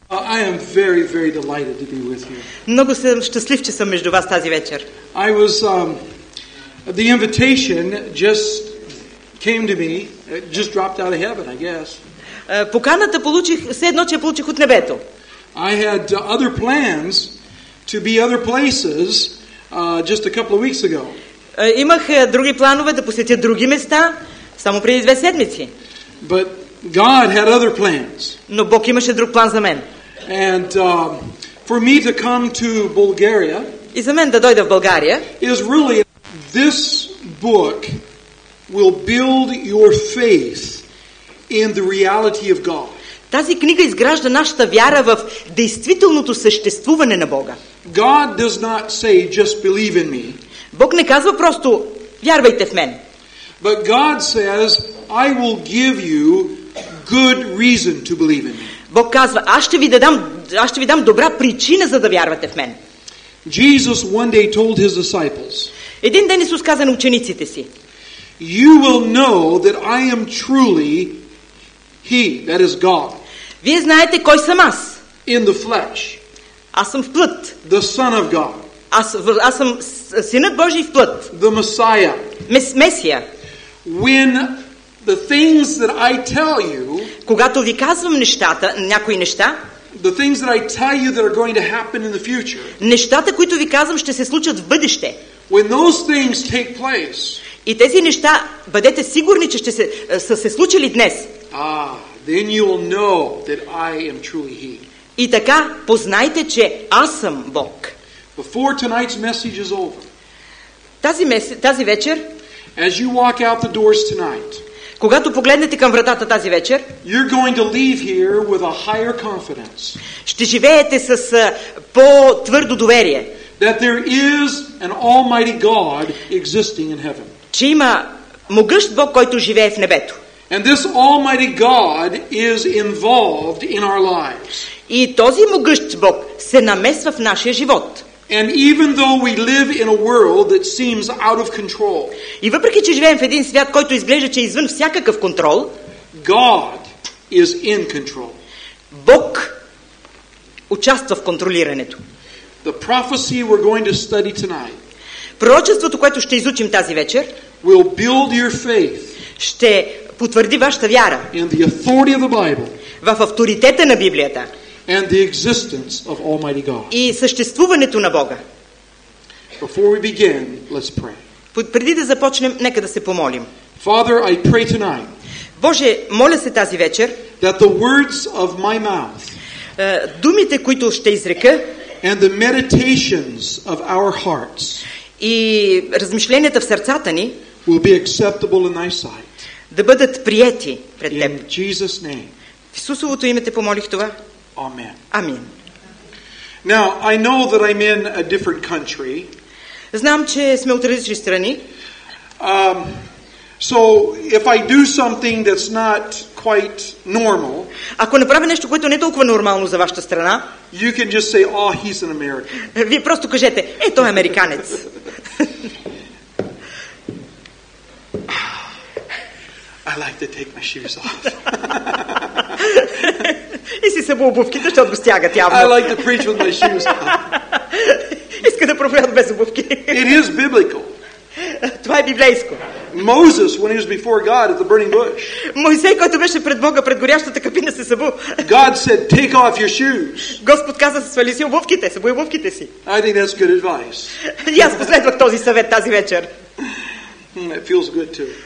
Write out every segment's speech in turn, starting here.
I am very, very delighted to be with you. Много съм щастлив, че съм между вас тази вечер. The invitation just came to me. It just dropped out of heaven, I guess. Поканата получих, все едно, че я получих от небето. I had other plans to be other places just a couple of weeks ago. Имах други планове да посетя други места, само преди 2 седмици. But God had other plans. Но Бог имаше друг план за мен. And for me to come to Bulgaria, и за мен да дойда в България, is really this book will build your faith in the reality of God. Тази книга изгражда нашата вяра в действителното съществуване на Бога. God does not say just believe in me. Бог не казва просто вярвайте в мен. But God says I will give you good reason to believe in me. Бог казва, аз ще ви дам добра причина за да вярвате в мен. Jesus one day told his disciples, един ден Исус каза на учениците си, You will know that I am truly He, that is God. Вие знаете кой съм аз. In the flesh. Аз съм в плът. The Son of God. Аз съм Синът Божий в плът. The Messiah. Месия. When the things that I tell you, когато ви казвам някои неща, the things that I tell you that are going to happen in the future, нещата, които ви казвам, ще се случат в бъдеще. When those things take place, и тези неща, бъдете сигурни, че са се случили днес. Then you will know that I am truly He. И така, познайте, че аз съм Бог. Before tonight's message is over, тази вечер, as you walk out the doors tonight, когато погледнете към вратата тази вечер, you're going to leave here with a higher confidence. Ще живеете с по-твърдо доверие. That there is an almighty God existing in heaven. Че има могъщ Бог, който живее в небето. And this almighty God is involved in our lives. И този могъщ Бог се намесва в нашия живот. And even though we live in a world that seems out of control, и въпреки че живеем в един свят, който изглежда, че е извън всякакъв контрол, God is in control. Бог участва в контролирането. The prophecy we're going to study tonight, пророчеството, което ще изучим тази вечер, will build your faith, ще потвърди вашата вяра in the authority of the Bible, в авторитета на Библията, and the existence of Almighty God. И съществуването на Бога. Before we begin, let's pray. Преди да започнем, нека да се помолим. Father, I pray tonight, Боже, моля се тази вечер, that the words of my mouth, думите, които ще изрека, and the meditations of our hearts, и размишленията в сърцата ни, will be acceptable in thy sight. Да бъдат приети пред теб. In Jesus' name. В Исусовото име те помолих това. Amen. Амин. Now, I know that I'm in a different country. Знам, че сме от различни страни. So, if I do something that's not quite normal, ако направя нещо, което не е толкова нормално за вашата страна, you can just say, "Oh, he's an American." Вие просто кажете, той е американец. I like to take my shoes off. И си събу обувките, защото го стягат явно. I like to preach with my shoes off. Иска да проповядва без обувки. It is biblical. Това е библейско. Moses, when he was before God at the burning bush, Моисей, който беше пред Бога, пред горящата капина, се събу. God said, "Take off your shoes." Господ каза, свали си обувките, събуй обувките си. I think that's good advice. И аз последвах този съвет тази вечер. It feels good too.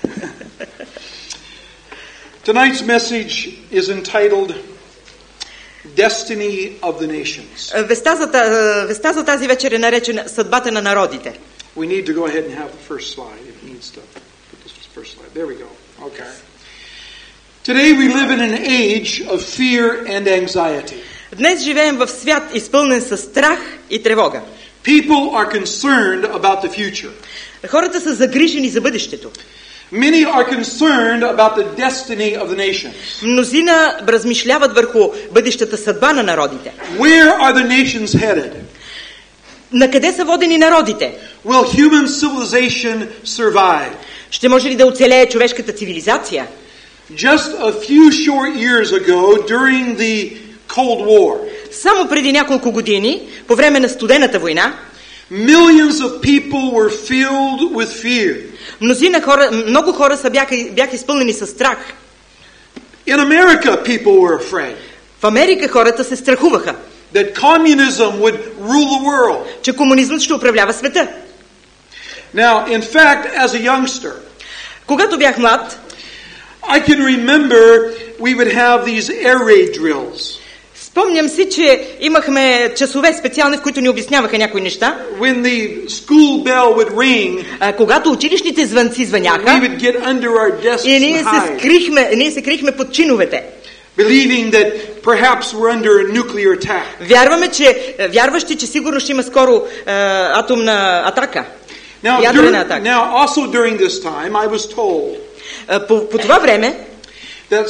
Tonight's message is entitled Destiny of the Nations. Веста за тази вечер е наречена Съдбата на народите. We need to go ahead and have the first slide. It needs to put this first slide. There we go. Okay. Today we live in an age of fear and anxiety. Днес живеем в свят изпълнен със страх и тревога. People are concerned about the future. Хората са загрижени за бъдещето. Many are concerned about the destiny of the nations. Мнозина размишляват върху бъдещата съдба на народите. Where are the nations headed? На къде са водени народите? Will human civilization survive? Ще може ли да оцелее човешката цивилизация? Just a few short years ago, during the Cold War. Само преди няколко години, по време на студената война, Millions of people were filled with fear. много хора бяха изпълнени със страх. In America, people were afraid В Америка хората се страхуваха, that communism would rule the world. че комунизмът ще управлява света. Now, in fact, as a youngster, Когато бях млад, I can remember we would have these air raid drills. спомням си, че имахме часове специални, в които ни обясняваха някои неща. When the school bell would ring, Когато училищните звънци we звъняха, would get under our desks и and ние се крихме под чиновете, believing that perhaps we're under a nuclear attack. вярващи, че сигурно ще има скоро атомна атака. Now, also during this time, I was told По това време that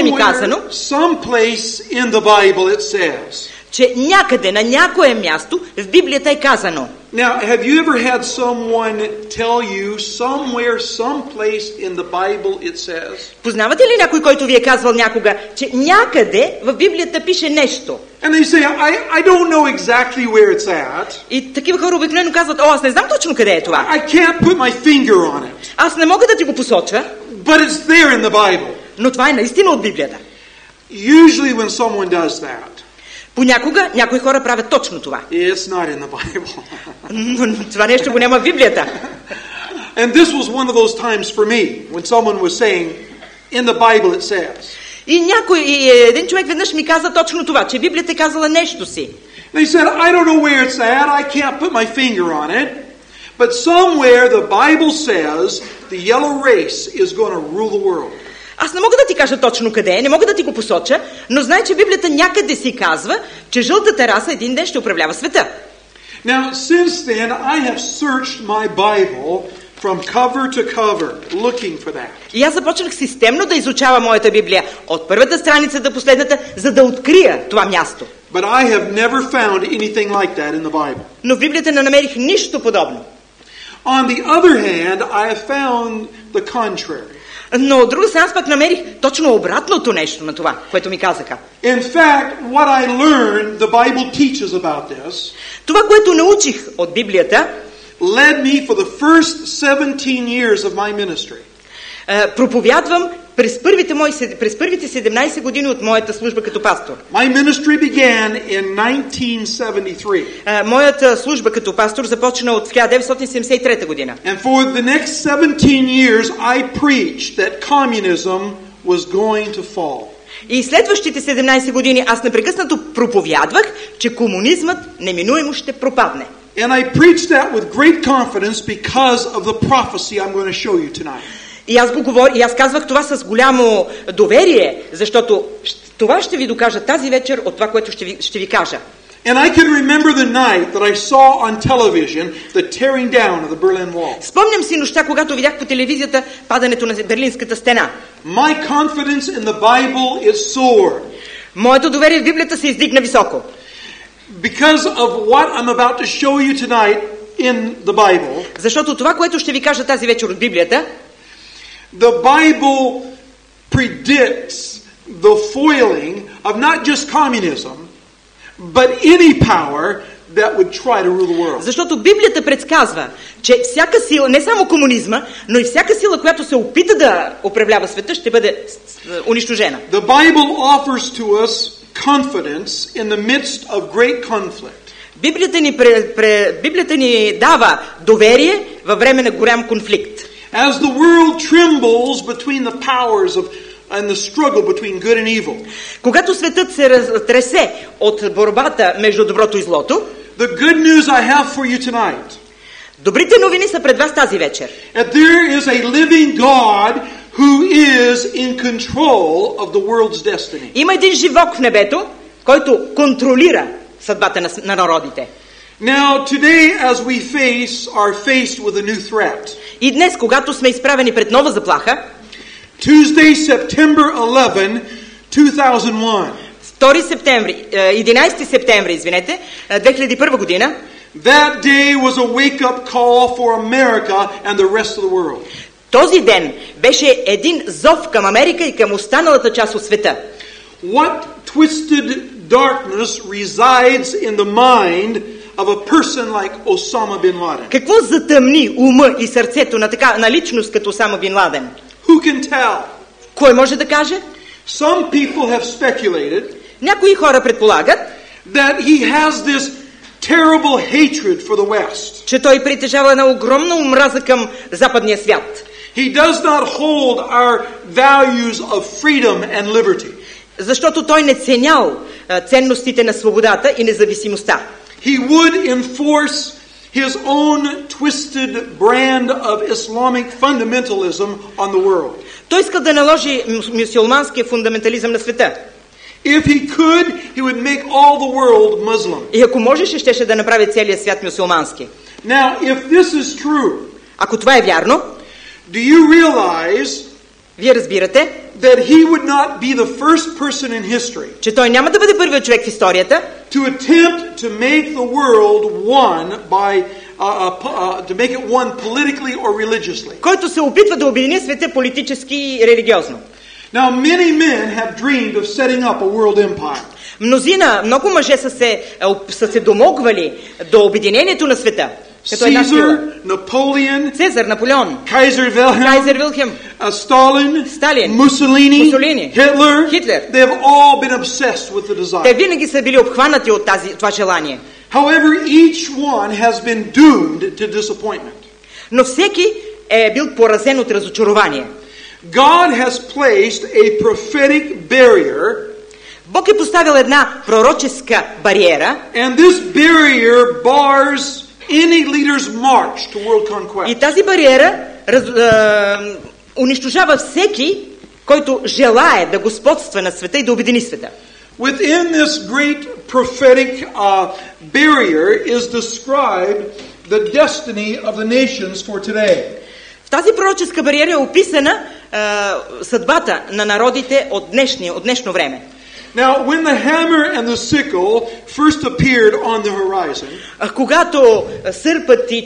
someplace in the Bible it says. Че някъде, на някое място, в Библията е казано. Now, have you ever had someone tell you somewhere, someplace in the Bible it says? Познавате ли някой, който ви е казвал някога, че някъде в Библията пише нещо? And they say, I don't know exactly where it's at. И такива хора обикновено казват, аз не знам точно къде е това. I can't put my finger on it. Аз не мога да ти го посоча. But it's there in the Bible. Но това е наистина от Библията. Usually when someone does that, понякога някои хора правят точно това. it's not in the Bible. Но това нещо го няма в Библията. And this was one of those times for me when someone was saying, in the Bible it says. И един човек веднъж ми каза точно това, че Библията е казала нещо си. They said, I don't know where it's at, I can't put my finger on it, but somewhere the Bible says the yellow race is going to rule the world. Аз не мога да ти кажа точно къде е, не мога да ти го посоча, но знай, че Библията някъде си казва, че жълтата раса един ден ще управлява света. Now, since then, I have searched my Bible from cover to cover, looking for that. И аз започнах системно да изучавам моята Библия, от първата страница до последната, за да открия това място. But I have never found anything like that in the Bible. Но в Библията не намерих нищо подобно. On the other hand, I have found the contrary. Но от друга страна пък намерих точно обратното нещо на това, което ми казаха. In fact, what I learned, the Bible teaches about this, това, което научих от Библията, led me for the first 17 years of my ministry. Проповядвам през първите 17 години от моята служба като пастор. My ministry began in 1973. Моята служба като пастор започна от 1973 година. And for the next 17 years I preached that communism was going to fall. И следващите 17 години аз непрекъснато проповядвах, че комунизмът неминуемо ще пропадне. And I preached that with great confidence because of the prophecy I'm going to show you tonight. И аз казвах това с голямо доверие, защото това ще ви докажа тази вечер от това, което ще ви кажа. And I can remember the night that I saw on television the tearing down of the Berlin Wall. Спомням си нощта, когато видях по телевизията падането на Берлинската стена. My confidence in the Bible is soared. Моето доверие в Библията се издигна високо. Because of what I'm about to show you tonight in the Bible. Защото това, което ще ви кажа тази вечер от Библията, the Bible predicts the foiling of not just communism, but any power that would try to rule the world. Защото Библията предсказва, че всяка сила, не само комунизма, но и всяка сила, която се опита да управлява света, ще бъде унищожена. The Bible offers to us confidence in the midst of great conflict. Библията ни дава доверие във време на голям конфликт. As the world trembles between the powers of and the struggle between good and evil. Когато светът се разтресе от борбата между доброто и злото, the good news I have for you tonight. Добрите новини са пред вас тази вечер. That there is a living God who is in control of the world's destiny. Има един живот в небето, който контролира съдбата на народите. Now today as we are faced with a new threat. И днес, когато сме изправени пред нова заплаха, Tuesday, September 11, 2001. 11 септември, 2001 година. That day was a wake-up call for America and the rest of the world. Този ден беше един зов към Америка и към останалата част от света. What twisted darkness resides in the mind of a person like Osama bin Laden? Какво затъмни ума и сърцето на личност като Осама бин Ладен? Who can tell? Кой може да каже? Some people have speculated Някои хора предполагат, that he has this terrible hatred for the West. че той притежава една огромна омраза към западния свят. He does not hold our values of freedom and liberty. Защото той не ценял ценностите на свободата и независимостта. He would enforce his own twisted brand of Islamic fundamentalism on the world. Той иска да наложи мюсюлманския фундаментализъм на света. If he could, he would make all the world Muslim. И ако можеше, щеше да направи целия свят мюсюлмански. Now, if this is true, Ако това е вярно, do you realize вие разбирате, that he would not be the first person in history че той няма да бъде първият човек в историята, to attempt to make the world one by to make it one politically or religiously? който се опитва да обедини света политически и религиозно. Now, many men have dreamed of setting up a world empire. Мнозина, много мъже са се домогвали до обединението на света. Като една сила. Caesar, Napoleon, Цезар, Наполеон, Kaiser Wilhelm, Кайзер Вилхем, Stalin, Сталин, Mussolini, Мусолини, Hitler. Хитлер. They have all been obsessed with the desire. Те винаги са били обхванати от това желание. However, each one has been doomed to disappointment. Но всеки е бил поразен от разочарование. God has placed a prophetic barrier, Бог е поставил една пророческа бариера and this barrier bars any leader's march to world conquest. и тази бариера унищожава всеки, който желае да господства на света и да обедини света. Within this great prophetic barrier is described the destiny of the nations for today. В тази пророческа бариера е описана съдбата на народите от днешно време. Now, when the hammer and the sickle first appeared on the horizon, Когато сърпът и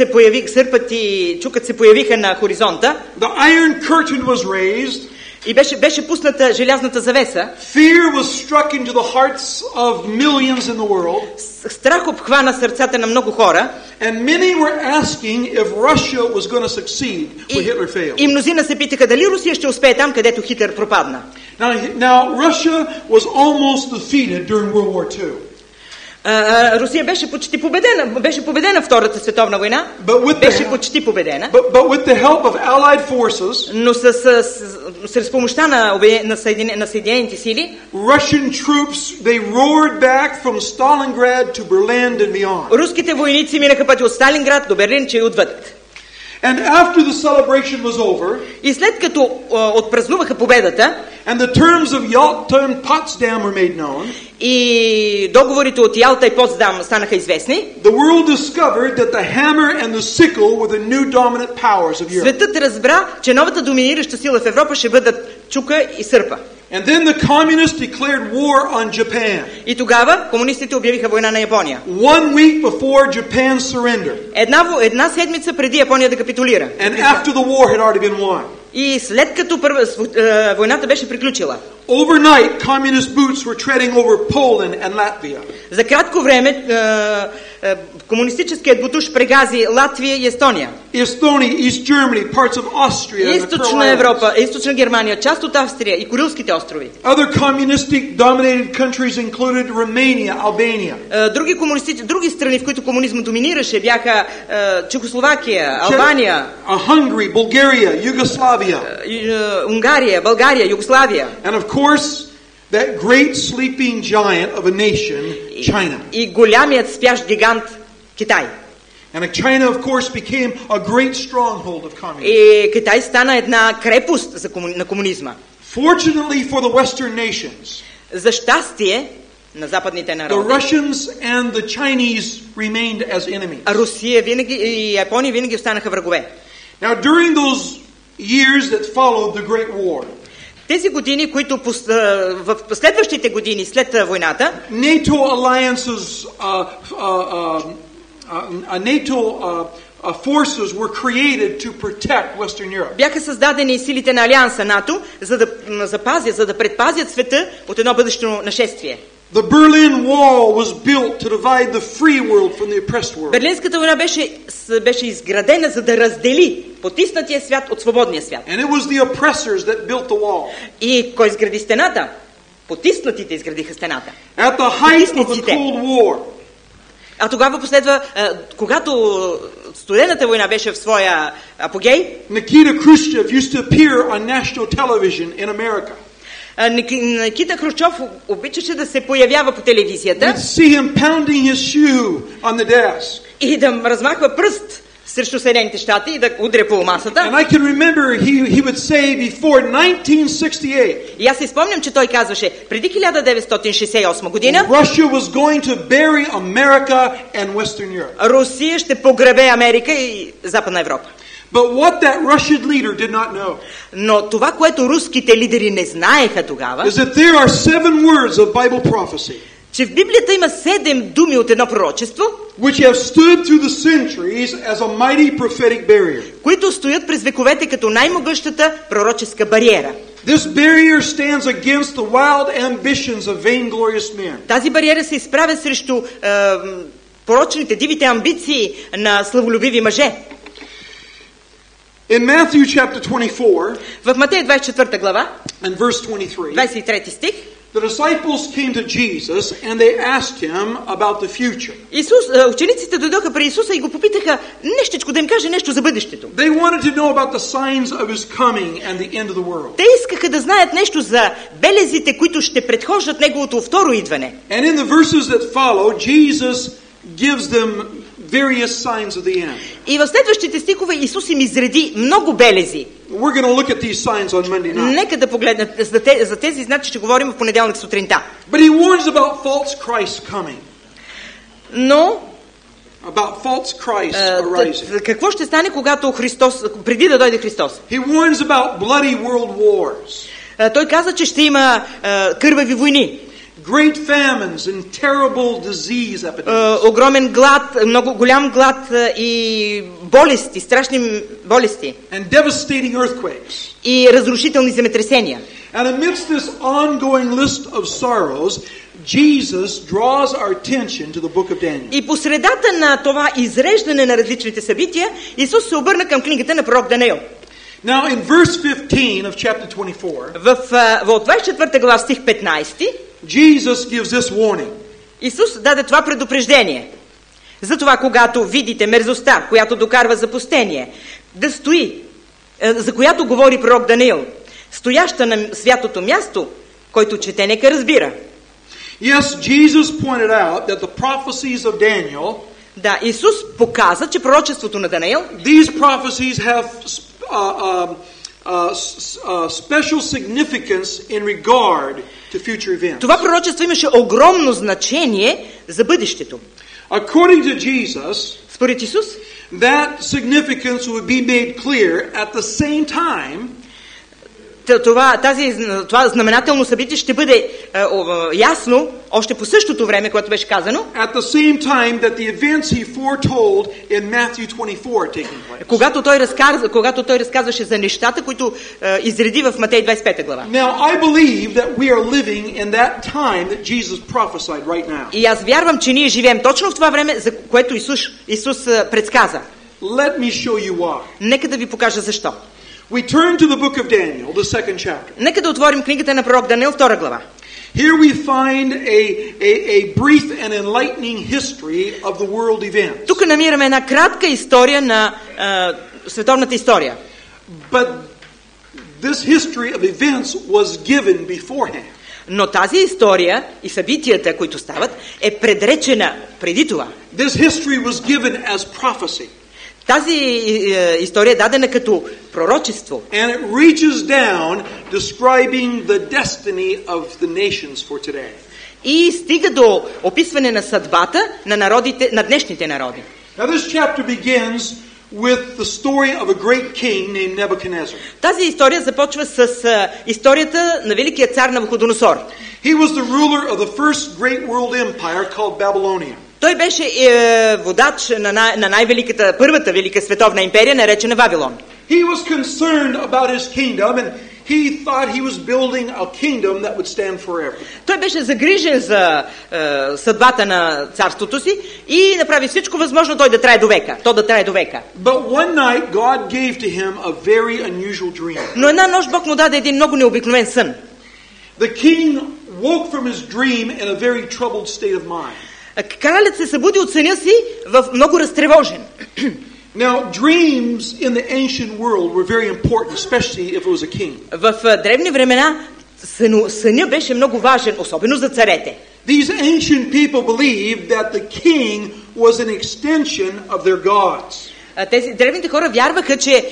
чукът се появиха на хоризонта the iron curtain was raised, и беше пусната желязната завеса, fear was struck into the hearts of millions in the world, страх обхвана сърцата на много хора and many were asking if Russia was going to succeed where Hitler failed. и мнозина се питаха дали Русия ще успее там, където Хитлер пропадна. Now Russia was almost defeated during World War II. Русия беше почти победена в Втората световна война, беше почти победена, but with the help of Allied forces, но с помощта на Съединените сили, Russian troops, they roared back from Stalingrad to Berlin and beyond. Руските войници минаха пъти от Сталинград до Берлин, че и отвъд. And after the celebration was over, И след като отпразнуваха победата, and the terms of Yalta and Potsdam were made known, и договорите от Ялта и Потсдам станаха известни, the world discovered that the hammer and the sickle were the new dominant powers of Europe. светът разбра, че новата доминираща сила в Европа ще бъдат чука и сърпа. And then the communists declared war on Japan. И тогава комунистите обявиха война на Япония. 1 week before Japan surrendered. Една седмица преди Япония да капитулира. And after the war had already been won. И след като войната беше приключила. Overnight, communist boots were treading over Poland and Latvia. За кратко време комунистическият бутуш прегази Латвия и Естония. Estonia, East Germany, parts of Austria, and the Източна Европа, източна Германия, част от Австрия и Курилските острови. Other communistic dominated countries included Romania, Albania. Други страни, в които комунизмът доминираше, бяха Чехословакия, Албания, Hungary, Bulgaria, Yugoslavia. Унгария, България, Югославия. And of course, that great sleeping giant of a nation, China. И голямият спящ гигант Китай. And China, of course, became a great stronghold of communism. И Китай стана една крепост на комунизма. Fortunately for the Western nations, за щастие на западните the народи, Russians and the Chinese remained as enemies. Русия винаги и Япония винаги останаха врагове. Now, during those years that followed the Great War, тези години, които в последващите години след войната, NATO alliances, forces were created to protect Western Europe. бяха създадени силите на Алианса НАТО, за да предпазят света от едно бъдещо нашествие. The Berlin Wall was built to divide the free world from the oppressed world. Берлинската война беше изградена, за да раздели потиснатия свят от свободния свят. And it was the oppressors that built the wall. И кой изгради стената? Потиснатите изградиха стената. At the height of the Cold War, а тогава последва, когато студената война беше в своя апогей, Nikita Khrushchev used to appear on national television in America. Никита Хрущов обичаше да се появява по телевизията. You'd see him pounding his shoe on the desk. И да размахва пръст срещу Съединените щати и да удря по масата. And I can remember he would say before 1968. И аз си спомням, че той казваше преди 1968 година. Russia was going to bury America and Western Europe. Русия ще погребе Америка и Западна Европа. But what that Russian leader did not know. Но това, което руските лидери не знаеха тогава, is that there are 7 words of Bible prophecy. Че в Библията има 7 думи от едно пророчество, which have stood through the centuries as a mighty prophetic barrier. Които стоят през вековете като най-могъщата пророческа бариера. This barrier stands against the wild ambitions of vainglorious men. Тази бариера се изправя срещу порочните, дивите амбиции на славолюбиви мъже. In Matthew chapter 24, в Матея 24 глава, and verse 23, 23 стих, the disciples came to Jesus and they asked him about the future. Учениците дойдоха при Исуса и го попитаха нещичко да им каже нещо за бъдещето. They wanted to know about the signs of his coming and the end of the world. Те искаха да знаят нещо за белезите, които ще предхождат неговото второ идване. And in the verses that follow, Jesus gives them various signs of the end. И в следващите стихове Исус им изреди много белези. We're going to look at these signs on Monday night. Нека да погледнат за тези знаци, ще говорим в понеделник сутринта. But he warns about false Christ coming. Но about false Christ arising. Какво ще стане, когато Христос, преди да дойде Христос? He warns about bloody world wars. Той каза, че ще има кървави войни. Great famines and terrible disease epidemics. Огромен глад, много голям глад и болести, страшни болести. And devastating earthquakes. И разрушителни земетресения. And amidst this ongoing list of sorrows, Jesus draws our attention to the book of Daniel. И по средата на това изреждане на различните събития, Исус се обърна към книгата на пророк Даниил. Now in verse 15 of chapter 24, в 24 глава стих 15, Jesus gives this warning. Исус даде това предупреждение. Затова, когато видите мерзостта, която докарва запустение, да стои, за която говори пророк Даниил, стояща на святото място, който чете, нека разбира. Yes, Jesus pointed out that the prophecies of Daniel, да, Исус показа, че пророчеството на Даниил, these prophecies have special significance in regard to future events. Това пророчество имаше огромно значение за бъдещето. According to Jesus, според Исус, that significance would be made clear at the same time. Това знаменателно събитие ще бъде ясно още по същото време, което беше казано. At the same time that the events he foretold in Matthew 24 are taking place. Когато той разказваше за нещата, които изреди в Матей 25 глава. Now I believe that we are living in that time that Jesus prophesied right now. И аз вярвам, че ние живеем точно в това време, за което Исус предсказа. Let me show you why. Нека да ви покажа защо. We turn to the book of Daniel, the second chapter. Нека да отворим книгата на пророк Даниил, 2 глава. Here we find a brief and enlightening history of the world events. Тук намираме една кратка история на световната история. But this history of events was given beforehand. Но тази история и събитията, които стават, е предречена преди това. This history was given as prophecy. Тази история е дадена като пророчество. And it reaches down describing the destiny of the nations for today. И стига до описване на съдбата на народите, на днешните народи. Now this chapter begins with the story of a great king named Nebuchadnezzar. Тази история започва с историята на великия цар Навуходоносор. He was the ruler of the first great world empire called Babylonia. Той беше водач на първата велика световна империя, наречена Вавилон. He was concerned about his kingdom and he thought he was building a kingdom that would stand forever. Той беше загрижен за съдбата на царството си и направи всичко възможно той да трае до века. То да трае до века. But one night God gave to him a very unusual dream. Но една нощ Бог му даде един много необикновен сън. The king woke from his dream in a very troubled state of mind. Кралят се събуди от съня си в много разтревожен. Now, dreams in the ancient world were very important, especially if it was a king. В древни времена съня беше много важен, особено за царете. These ancient people believed that the king was an extension of their gods. Тези древните хора вярваха, че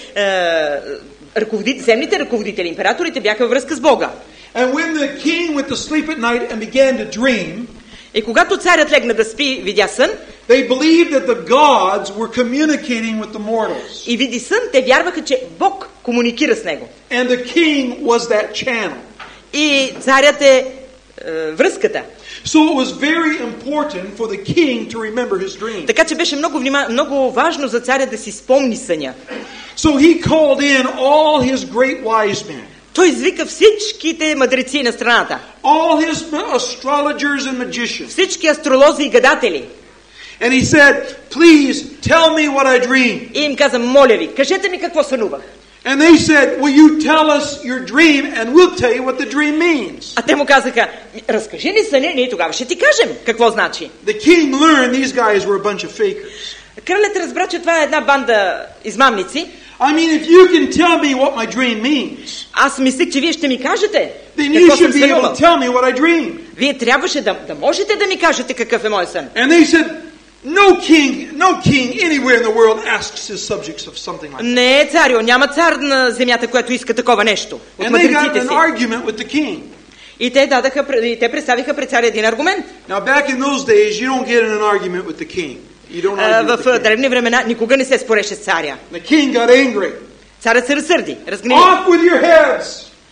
земните ръководители, императорите бяха във връзка с Бога. And when the king went to sleep at night and began to dream, и когато царят легна да спи, видя сън, they believed that the gods were communicating with the mortals. И види сън, те вярваха, че Бог комуникира с него. And the king was that channel. И царят е връзката. So it was very important for the king to remember his dream. Така че беше много важно за царя да си спомни съня. So he called in all his great wise men. Той извика всичките мъдреци на страната. All his astrologers and magicians. Всички астролози и гадатели. And he said, "Please tell me what I dreamed." И им каза, моля ви, кажете ми какво сънувах. And they said, "Will you tell us your dream and we'll tell you what the dream means?" А те му казаха, разкажи ни съня, ние тогава ще ти кажем какво значи. The king learned these guys were a bunch of fakers. Кралят разбра, че това е една банда измамници. I mean, if you can tell me what my dream means, аз мислех, че вие ще ми кажете then you какво съм should be able сънувал. to tell me what I dreamed. Вие трябваше да можете да ми кажете какъв е мой сън. And they said, no king anywhere in the world asks his subjects of something like that. Не, царю, няма цар на земята, който иска такова нещо от And they got мъдреците an си. argument with the king. И те представиха пред царя един аргумент. Now back in those days, you don't get in an argument with the king. You don't argue with the В king. древни времена никога не се спореше с царя. The king got angry. Царят се разсърди, разгневи. Off with your heads!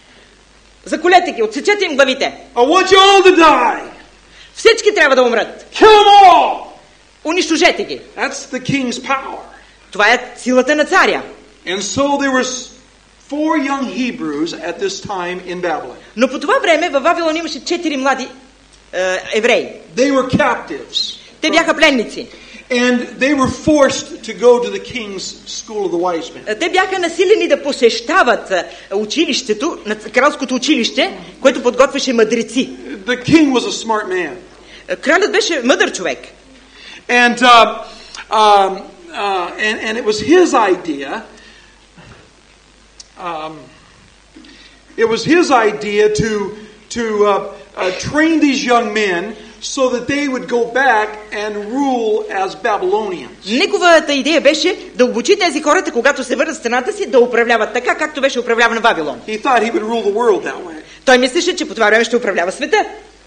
Заколете ги, отсечете им главите. I want you all to die! Всички трябва да умрат. Kill them all! Унищожете ги. That's the king's power. Това е силата на царя. And so there were 4 young Hebrews at this time in Babylon. Но по това време във Вавилон имаше 4 млади евреи. They were captives. Те бяха пленници. And they were forced to go to the king's school of the wise men. Те бяха насилени да посещават училището, кралското училище, което подготвяше мъдреци. The king was a smart man. Кралят беше мъдър човек. And it was his idea. It was his idea to train these young men so that they would go back and rule as Babylonians. Неговата идея беше да обучи тези хората, когато се върнат в страната си, да управляват така, както беше управляван Вавилон. He thought he would rule the world that way. Той мислеше, че по това време ще управлява света.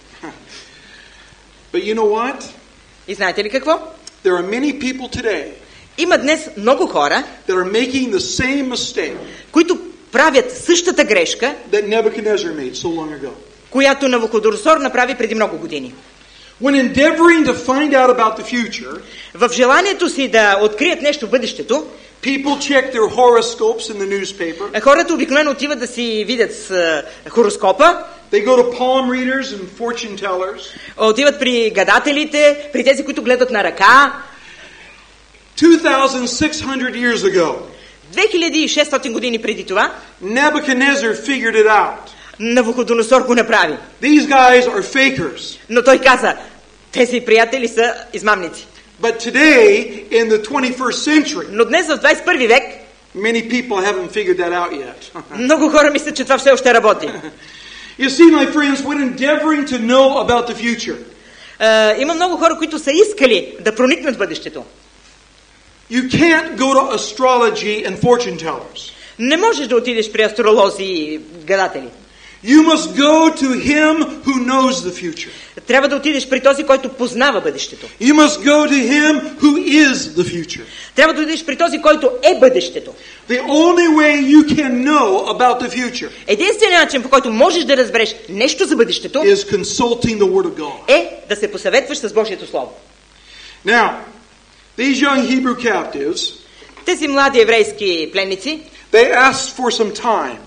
But you know what? И знаете ли какво? There are many people today Има днес много хора, that are making the same mistake които правят същата грешка, that Nebuchadnezzar made so long ago. която Навуходоносор направи преди много години. When endeavoring to find out about the future, В желанието си да открият нещо в бъдещето, people check their horoscopes in the newspaper. хората обикновено отиват да си видят с хороскопа, They go to palm readers and fortune tellers. отиват при гадателите, при тези, които гледат на ръка. 2,600 years ago, 2600 години преди това, Nebuchadnezzar figured it out. Навуходоносор го направи. These guys are fakers. Но той каза, тези приятели са измамници. But today, in the 21st century, Но днес в 21 век, many people haven't figured that out yet. много хора мислят, че това все още работи. You see, my friends, when endeavoring to know about the future, Има много хора, които са искали да проникнат в бъдещето. you can't go to astrology and fortune tellers. Не можеш да отидеш при астролози и гадатели. You must go to him who knows the future. Трябва да отидеш при този, който познава бъдещето. You must go to him who is the future. Трябва да отидеш при този, който е бъдещето. The only way you can know about the future Единственият начин, по който можеш да разбереш нещо за бъдещето, is consulting the Word of God. е да се посъветваш с Божието Слово. Now, these young Hebrew captives, Тези млади еврейски пленници, they asked for some time.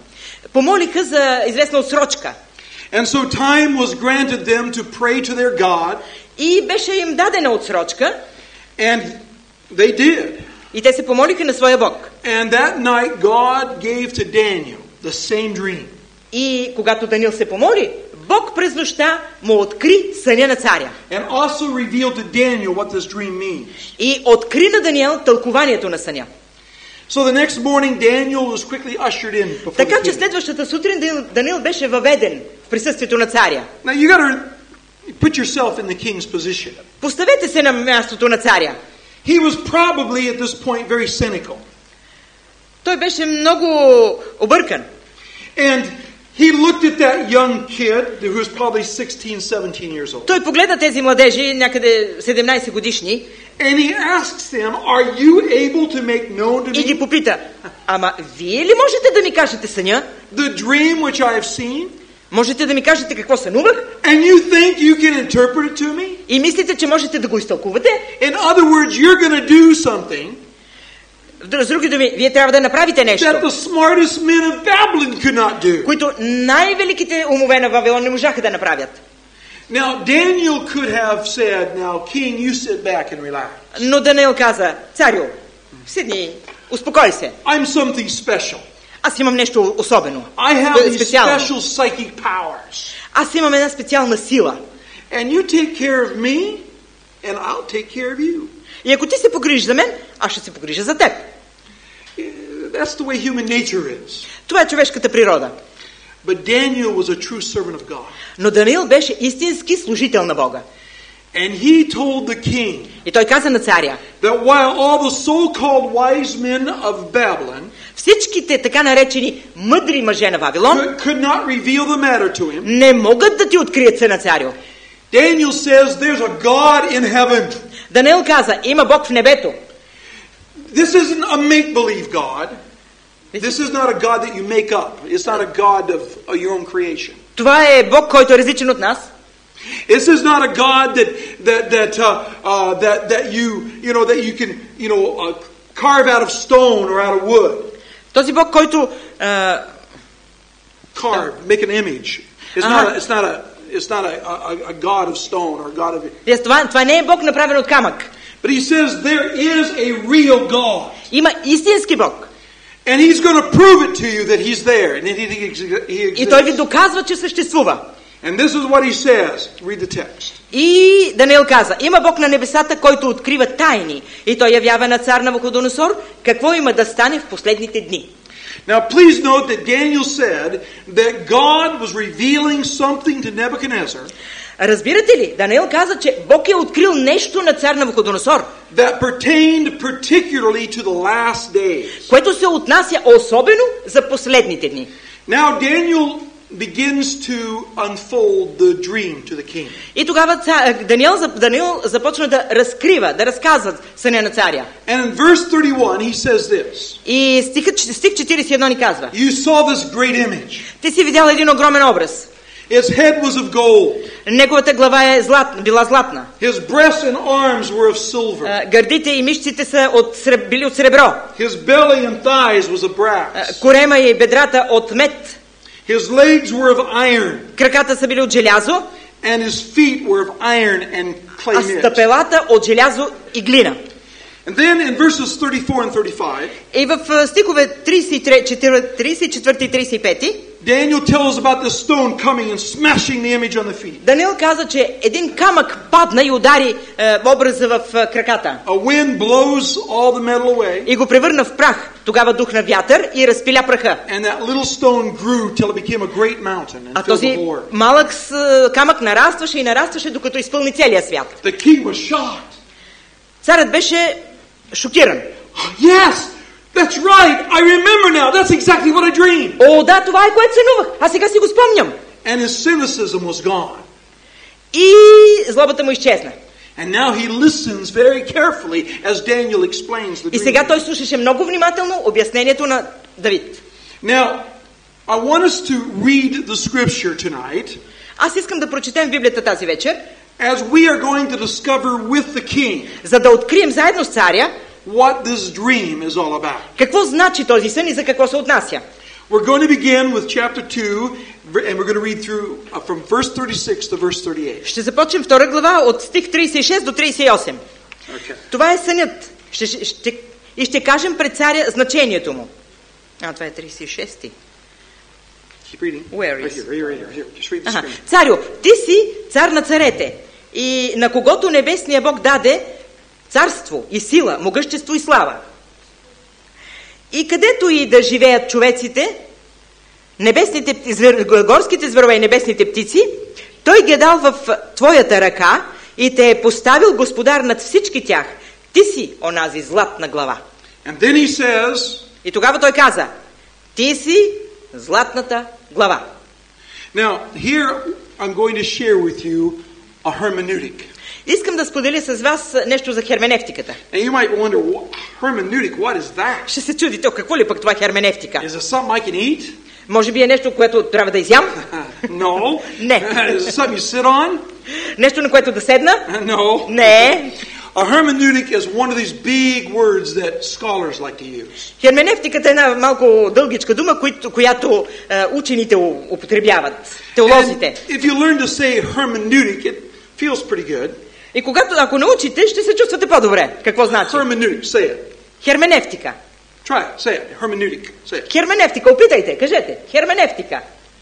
помолиха за известна отсрочка. And so time was granted them to pray to their God. И беше им дадена отсрочка. And they did. И те се помолиха на своя Бог. And that night God gave to Daniel the same dream. И когато Даниил се помоли, Бог през нощта му откри съня на царя. And also revealed to Daniel what this dream means. И откри на Даниил тълкованието на съня. So the next morning Daniel was quickly ushered in before Така the че king. следващата сутрин Даниил беше въведен в присъствието на царя. Now you got to put yourself in the king's position. Поставете се на мястото на царя. He was probably at this point very cynical. Той беше много объркан. And he looked at that young kid who was probably 16, 17 years old. Той погледа тези младежи, някъде 17 годишни, And he asks them, "Are you able to make known to и ги me попита: ама вие ли можете да ми кажете съня? the dream which I have seen? Можете да ми кажете какво сънувах? And you think you can interpret it to me? И мислите, че можете да го изтълкувате? In other words, you're going to do something С други думи, вие трябва да направите нещо, that the smartest men of Babylon could not do." които най-великите умове на Вавилон не можаха да направят. Now, Daniel could have said, "Now, king, you sit back and relax. Но Даниил каза: царю, седни, успокой се. I'm something special. Аз имам нещо особено, I have these специално. special psychic powers. Аз имам една специална сила. And you take care of me, and I'll take care of you." И ако ти се погрижиш за мен, аз ще се погрижа за теб. That's the way human nature is. Това е човешката природа. But Daniel was a true servant of God. Но Даниил беше истински служител на Бога. And he told the king И той каза на царя: that while all the so-called wise men of Babylon всичките така наречени мъдри мъже на Вавилон could not reveal the matter to him, не могат да ти открият съня, царю. Daniel says there's a God in heaven. Даниил каза: има Бог в небето. This isn't a make-believe God. This is not a God that you make up. It's not a God of your own creation. Това е Бог, който е различен от нас. This is not a God that you can carve out of stone or out of wood. Този Бог, който Carve, make an image. It's not a God of stone or a God of. Това не е Бог направен от камък. But he says there is a real God. Има истински Бог. And he's going to prove it to you that he's there and that he exists. И той ви доказва, че съществува. And this is what he says. Read the text. И Даниил каза: има Бог на небесата, който открива тайни. И той явява на цар Навуходоносор какво има да стане в последните дни. Now please note that Daniel said that God was revealing something to Nebuchadnezzar. Разбирате ли? Даниил каза, че Бог е открил нещо на цар Навуходоносор, That pertained particularly to the last days. което се отнася особено за последните дни. Now Daniel begins to unfold the dream to the king. И тогава Даниил започна да разкрива, да разказва съня на царя. And in verse 31 he says this. И стих 41 ни казва: You saw this great image. ти си видял един огромен образ. Its head was of gold. Неговата глава била златна. His breasts and arms were of silver. Гърдите и мишците са били от сребро. His belly and thighs was of brass. Корема и бедрата от мед. His legs were of iron. Краката са били от желязо. And his feet were of iron and clay А mixed. стъпелата от желязо и глина. And then in verses 34 and 35, И в стихове 34 и 35 Daniel tells about the stone coming and smashing the image on the feet. Даниил каза, че един камък падна и удари образа в краката. A wind blows all the metal away. И го превърна в прах. Тогава духна вятър и разпиля праха. And that little stone grew till it became a great mountain and А filled този the whole earth. малък камък нарастваше и нарастваше, докато изпълни целия свят. The king was shocked. Царят беше шокиран. Yes, that's right. I remember now. That's exactly what I dreamed. О, да, това е, което сънувах. Аз сега си го спомням. And his cynicism was gone. И злобата му изчезна. And now he listens very carefully as Daniel explains the И dream. сега той слушаше много внимателно обяснението на Давид. Now, I want us to read the scripture tonight Аз искам да прочетем Библията тази вечер, as we are going to discover with the king за да открием заедно с царя what this dream is all about. какво значи този сън и за какво се отнася. We're going to begin with chapter 2, and we're going to read through from verse 36 to verse 38. Ще започнем втора глава от стих 36 до 38. Okay. Това е сънят. И ще кажем пред царя значението му. Това е 36-ти. Keep reading. Where is? Right here. Just read the Ага. screen. Царю, ти си цар на царете и на когото небесния Бог даде царство и сила, могъщество и слава. И където и да живеят човеците, горските зверове и небесните птици, той ги е дал в твоята ръка и те е поставил господар над всички тях. Ти си онази златна глава. And then he says, И тогава той каза, ти си златната глава. now here I'm going to share with you a hermeneutic. Искам да споделя с вас нещо за херменевтиката. And you might wonder, hermeneutic, what is that? Ще се чудите, какво ли пък това херменевтика? Is it something I can eat? Може би е нещо, което трябва да изям? No. Не. Is it something you sit on? Нещо, на което да седна? No. Не. A hermeneutic is one of these big words that scholars like to use. Херменевтиката е една малко дългичка дума, която учените употребяват, теолозите. And if you learn to say hermeneutic, it feels pretty good. И ако научите, ще се чувствате по-добре. Какво значи? Hermeneutic, say it. Херменевтика. Try it, say it. Hermeneutic, say it. Херменевтика, опитайте, кажете. Херменевтика.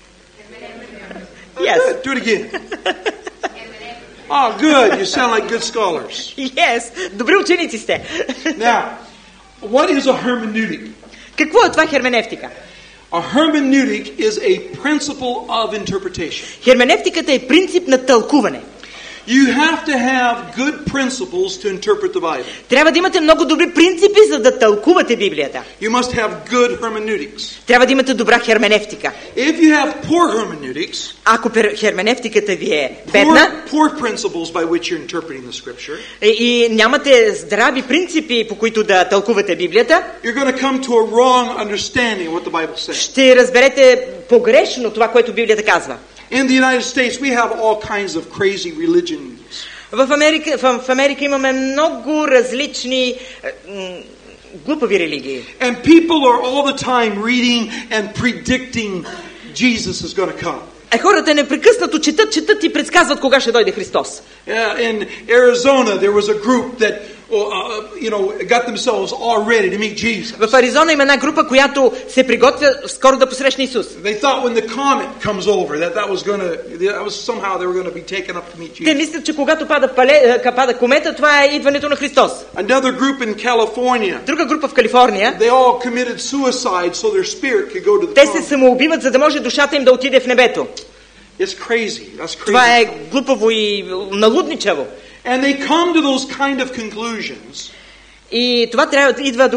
Yes. Good. Do it again. Oh, good. You sound like good scholars. Yes. Добри ученици сте. Now, what is a hermeneutic? Какво е това херменевтика? A hermeneutic is a principle of interpretation. Херменевтиката е принцип на тълкуване. You have to have good principles to interpret the Bible. Трябва да имате много добри принципи, за да тълкувате Библията. You must have good hermeneutics. Трябва да имате добра херменевтика. If you have poor hermeneutics, Ако херменевтиката ви е бедна poor principles by which you're interpreting the scripture, и нямате здрави принципи, по които да тълкувате Библията, you're going to come to a wrong understanding of what the Bible says. ще разберете погрешно това, което Библията казва. In the United States, we have all kinds of crazy religions. В Америка имаме много различни глупави религии. And people are all the time reading and predicting Jesus is going to come. Хората непрекъснато четат и предсказват кога ще дойде Христос. In Arizona, there was a group that got themselves all ready to meet Jesus. В Аризона има една група, която се приготвя скоро да посрещне Исус. They thought when the comet comes over that was somehow they were going to be taken up to meet Jesus. Те мислят, че когато пада комета, това е идването на Христос. Another group in California. Друга група в Калифорния. They all committed suicide so their spirit could go to the Те се comet. самоубиват, за да може душата им да отиде в небето. It's crazy. That's crazy. Това е глупаво и налудничаво. And they come to those kind of conclusions. И това трябва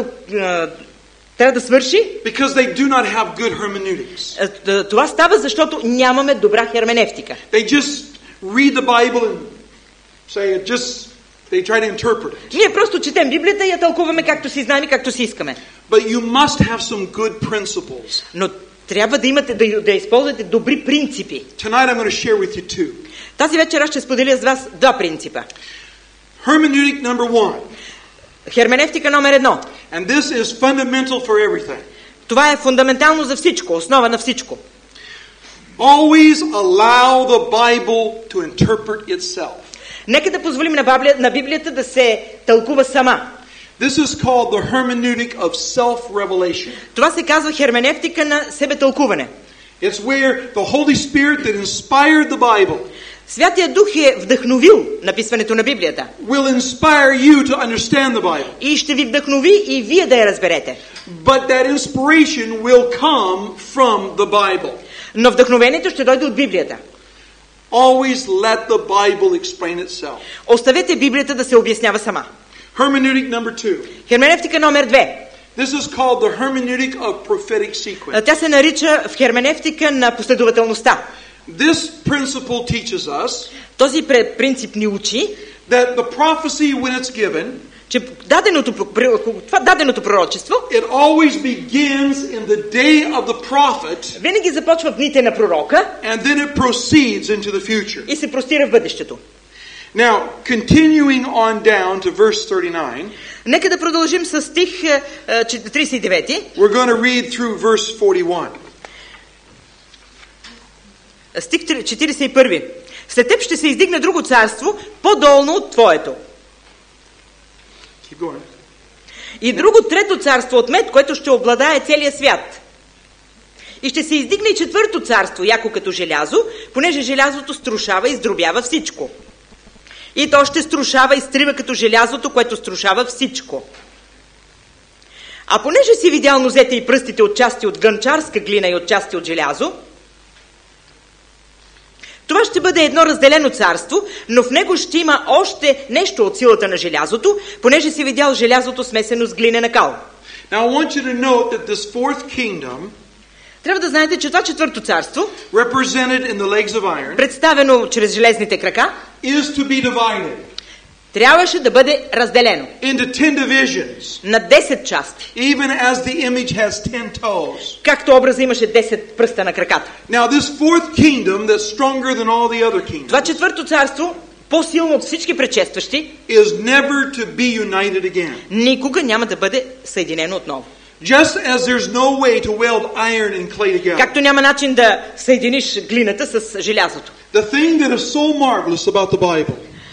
да свърши. Because they do not have good hermeneutics. Това става, защото нямаме добра херменевтика. They just read the Bible and say it they try to interpret it. Ние просто четем Библията и я тълкуваме както си знаем и както си искаме. But you must have some good principles. Но трябва да имате да използвате добри принципи. Tonight I'm going to share with you two. Тази вечер аз ще споделя с вас два принципа. Hermeneutic number 1. Херменевтика номер 1. And this is fundamental for everything. Това е фундаментално за всичко, основа на всичко. Always allow the Bible to interpret itself. Нека да позволим на Библията да се тълкува сама. This is called the hermeneutic of self-revelation. Това се казва херменевтика на себетълкуване. It's where the Holy Spirit that inspired the Bible Святия Дух е вдъхновил написването на Библията. Will inspire you to understand the Bible. И ще ви вдъхнови и вие да я разберете. But that inspiration will come from the Bible. Но вдъхновението ще дойде от Библията. Always let the Bible explain itself. Оставете Библията да се обяснява сама. Hermeneutic number 2. Херменевтика номер 2. This is called the hermeneutic of prophetic sequence. Тя се нарича в херменевтика на последователността. This principle teaches us Този принцип ни учи, that the prophecy when it's given, че даденото пророчество it always begins in the day of the prophet винаги започва в дните на пророка and then it proceeds into the future. и се простира в бъдещето. Now, continuing on down to verse 39, Нека да продължим с стих 39. we're going to read through verse 41. Стих 41. След теб ще се издигне друго царство, по-долно от твоето. Keep going. И друго трето царство от мед, което ще обладае целия свят. И ще се издигне и четвърто царство, яко като желязо, понеже желязото струшава и сдробява всичко. И то ще струшава и стрива като желязото, което струшава всичко. А понеже си видял нозете и пръстите от части от гънчарска глина и от части от желязо, това ще бъде едно разделено царство, но в него ще има още нещо от силата на желязото, понеже си видял желязото смесено с глинена кал. Now I want you to note that this fourth kingdom, трябва да знаете, че това четвърто царство, represented in the legs of iron, представено чрез железните крака, is to be divided трябваше да бъде разделено into 10 divisions, на 10 части. even as the image has 10 toes. Както образа имаше 10 пръста на краката. Now this fourth kingdom that's stronger than all the other kingdoms Това четвърто царство, по-силно от всички предшестващи, is never to be united again. никога няма да бъде съединено отново. Just as there's no way to weld iron and clay together. Както няма начин да съединиш глината с желязото. The thing that is so marvelous about the Bible,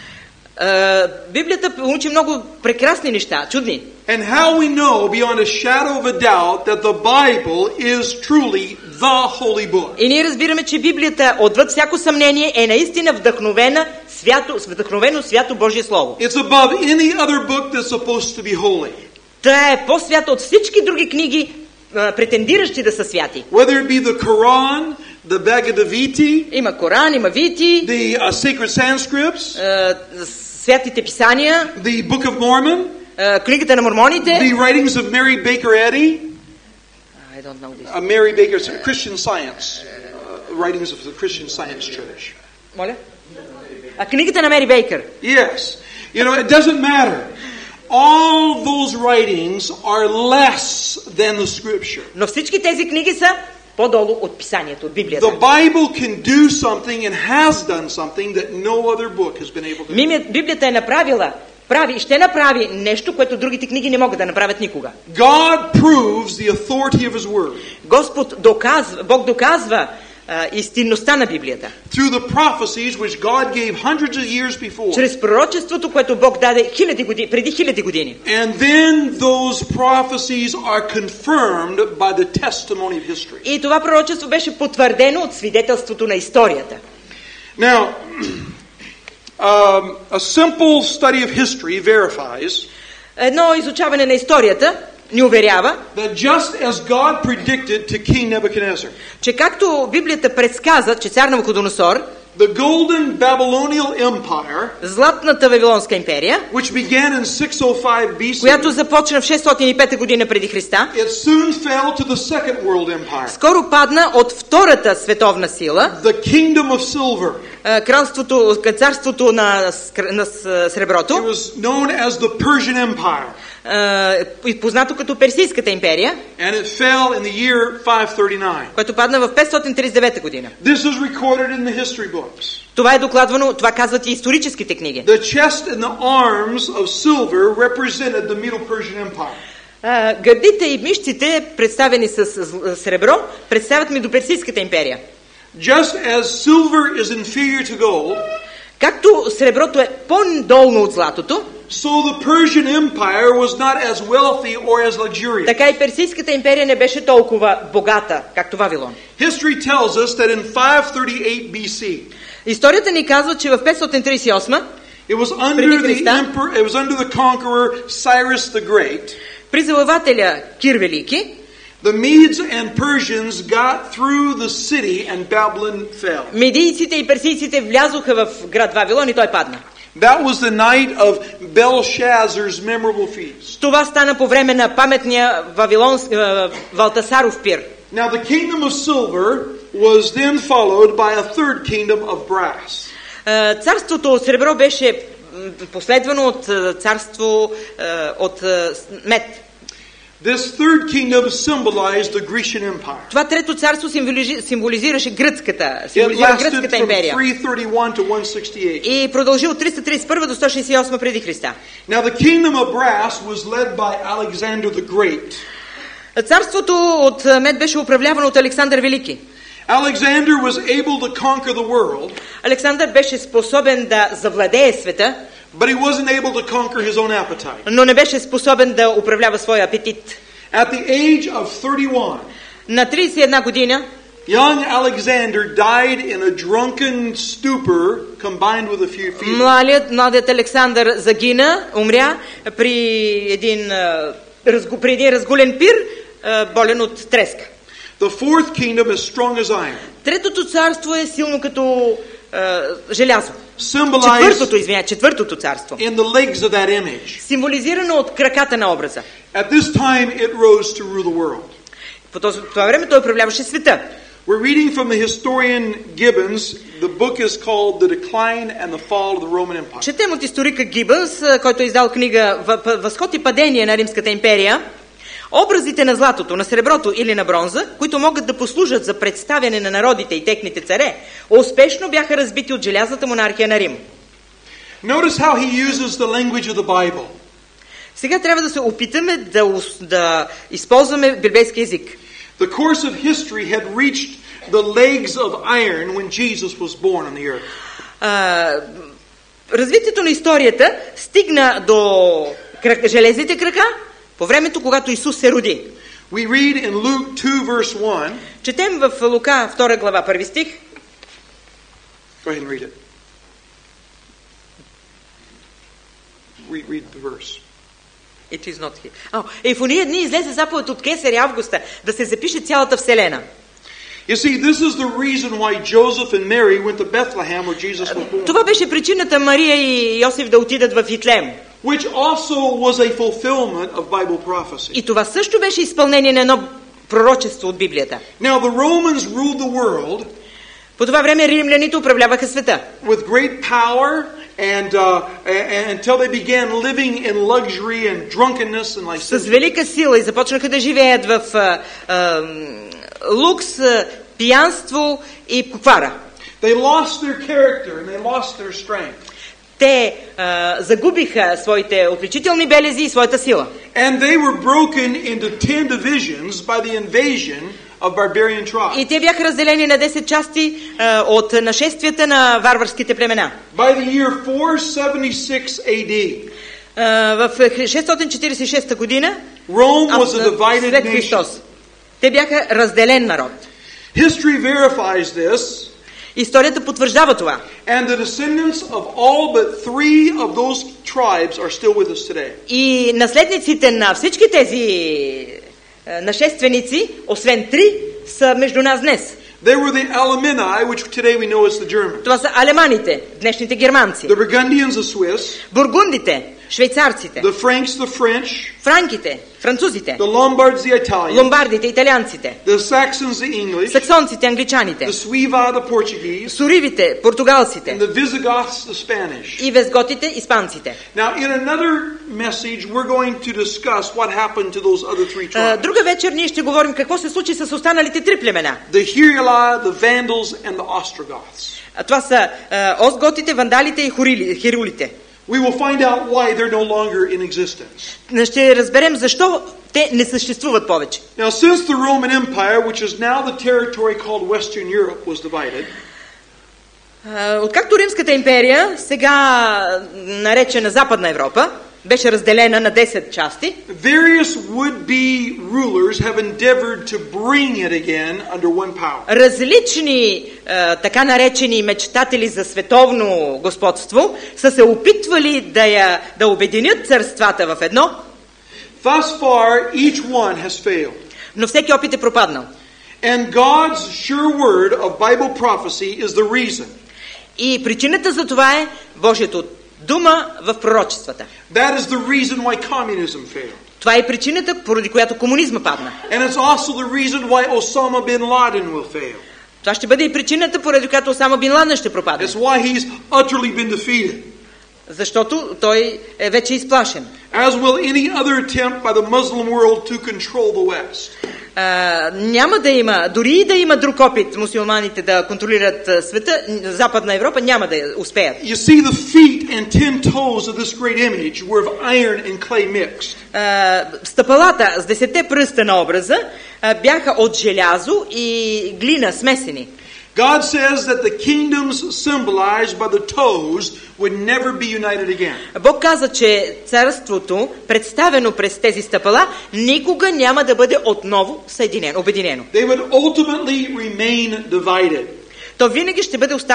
Библията учи много прекрасни неща, чудни. and how we know beyond a shadow of a doubt that the Bible is truly the holy book. И ние разбираме, че Библията отвъд всяко съмнение е наистина вдъхновено свято Божие Слово. It's above any other book that's supposed to be holy. Та е по-свято от всички други книги, претендиращи да са святи. Whether it be the Quran, the Bhagavad Gita, Има Коран, има Вити, the sacred Sanskrips, святите писания, the Book of Mormon, книгата на мормоните. the writings of Mary Baker Eddy, I don't know this. Mary Baker's Christian Science, writings of the Christian Science Church. Моля? Книгата на Мери Бейкър. Yes. You know, it doesn't matter. All those writings are less than the Scripture. Но всички тези книги са по-долу от писанието, от Библията. The Bible can do something and has done something that no other book has been able to do. Библията е прави и ще направи нещо, което другите книги не могат да направят никога. God proves the authority of His Word. Бог доказва истинността на Библията. Through the prophecies which God gave hundreds of years before. Чрез пророчеството, което Бог даде преди хиляди години. And then those prophecies are confirmed by the testimony of history. И това пророчество беше потвърдено от свидетелството на историята. Now, a simple study of history verifies Едно изучаване на историята ни уверява, that just as God predicted to King Nebuchadnezzar, че както Библията предсказа, че цар Навуходоносор, the golden Babylonian Empire, златната Вавилонска империя, which began in 605 BC, която започна в 605 година преди Христа, it soon fell to the Second World Empire, скоро падна от втората световна сила, the Kingdom of Silver. Царството на среброто, It was known as the Persian Empire, познато като Персийската империя, and it fell in the year 539. което падна в 539 година. This is recorded in the history books. Това е докладвано, това казват и историческите книги. The chest and the arms of silver represented the Middle Persian Empire. Гърдите и мишците, представени с сребро, представят Медоперсийската империя. Just as silver is inferior to gold, както среброто е по-долно от златото, so the Persian Empire was not as wealthy or as luxurious. така и Персийската империя не беше толкова богата, както Вавилон. History tells us that in 538 BC, историята ни казва, че в 538 it was under the conqueror Cyrus the Great. При завоевателя Кир Велики, the Medes and Persians got through the city and Babylon fell. медийците и персийците влязоха в град Вавилон и той падна. That was the night of Belshazzar's memorable feast. Това стана по време на паметния Валтасаров пир. Now the kingdom of silver was then followed by a third kingdom of brass. Царството от сребро беше последвано от царство от мед. This third kingdom symbolized the Grecian Empire. Това трето царство символизираше гръцката империя. 331 to 168. И продължи от 331 до 168 преди Христа. Now the kingdom of brass was led by Alexander the Great. Царството от мед беше управлявано от Александър Велики. Alexander was able to conquer the world, Александър беше способен да завладее света, but he wasn't able to conquer his own appetite. но не беше способен да управлява своя апетит. At the age of 31, На 31 година young Alexander died in a drunken stupor combined with a few fever. младият Александър загина, умря при един разгулен пир, болен от треска. The fourth kingdom is strong as iron. Третото царство е силно като желязо. Symbolized Четвъртото царство. in the legs of that image. Символизирано от краката на образа. At this time it rose to rule the world. По това време той управляваше света. We're reading from the historian Gibbons. The book is called The Decline and the Fall of the Roman Empire. Четем от историка Гибълс, който е издал книга Възход и падение на Римската империя. Образите на златото, на среброто или на бронза, които могат да послужат за представяне на народите и техните царе, успешно бяха разбити от желязната монархия на Рим. Notice how he uses the language of the Bible. Сега трябва да се опитаме да използваме библейски език. The course of history had reached the legs of iron when Jesus was born on the earth. Развитието на историята стигна до железните крака по времето, когато Исус се роди. We read in Luke 2 verse 1. Четем в Лука 2 глава 1 стих. Go ahead and read it. Read the verse. It is not here. В ония дни излезе заповед от Кесар Августа да се запише цялата вселена. You see, this is the reason why Joseph and Mary went to Bethlehem where Jesus was born. Това беше причината Мария и Йосиф да отидат в Витлеем. Which also was a fulfillment of Bible prophecy. И това също беше изпълнение на едно пророчество от Библията. Now the Romans ruled the world. По това време римляните управляваха света. With great power and until they began living in luxury and drunkenness and licentiousness. С велика сила и започнаха да живеят в лукс, пиянство и поквара. They lost their character and they lost their strength. Те загубиха своите отличителни белези и своята сила. And they were broken into 10 divisions by the invasion of barbarian tribes. И те бяха разделени на 10 части от нашествията на варварските племена. By the year 476 AD, в 646 година Rome was a divided след nation. Христос. Те бяха разделен народ. History verifies this. Историята потвърждава това. And the descendants of all but 3 of those tribes are still with us today. И наследниците на всички тези нашественици, освен 3, са между нас днес. They were the Alemanni, which today we know as the Germans. Това са алеманите, днешните германци. The Burgundians, the Swiss. Бургундите, швейцарците. The Franks, the French. Франките, французите. The Lombards, the Italians. Ломбардите, италианците. The Saxons, the English. Саксонците, англичаните. The Suevi, the Portuguese. Суривите, португалците. And the Visigoths, the Spanish. И везготите, испанците. Now, in another message, we're going to discuss what happened to those other 3 tribes. Друга вечер ние ще говорим какво се случи с останалите 3 племена. The Hieruli, the Vandals, and the Ostrogoths. Това са остготите, вандалите и хирулите. We will find out why they're no longer in existence. Ще разберем защо те не съществуват повече. Now, since the Roman Empire, which is now the territory called Western Europe, was divided, откакто Римската империя, сега наречена Западна Европа, беше разделена на 10 части, various would-be rulers have endeavored to bring it again under one power. различни така наречени мечтатели за световно господство са се опитвали да обединят царствата в едно. Thus far, each one has failed. Но всеки опит е пропаднал. And God's sure word of Bible prophecy is the reason. И причината за това е Божието дума в пророчествата. That is the reason why communism failed. Това е причината, поради която комунизма падна. And it's also the reason why Osama bin Laden will fail. Това ще бъде и причината, поради която Осама бин Ладен ще пропадне. It's why he's utterly been defeated. Защото той е вече изплашен. As will any other attempt by the Muslim world to control the West. Няма да има, дори и да има друг опит мусулманите да контролират света, Западна Европа няма да успеят. You see, the feet and 10 toes of this great image were of iron and clay mixed. Стъпалата с 10 пръста на образа бяха от желязо и глина смесени. God says that the kingdoms symbolized by the toes would never be united again. Бог каза, че царството, представено през тези стъпала, никога няма да бъде отново обединено. They would ultimately remain divided. То винаги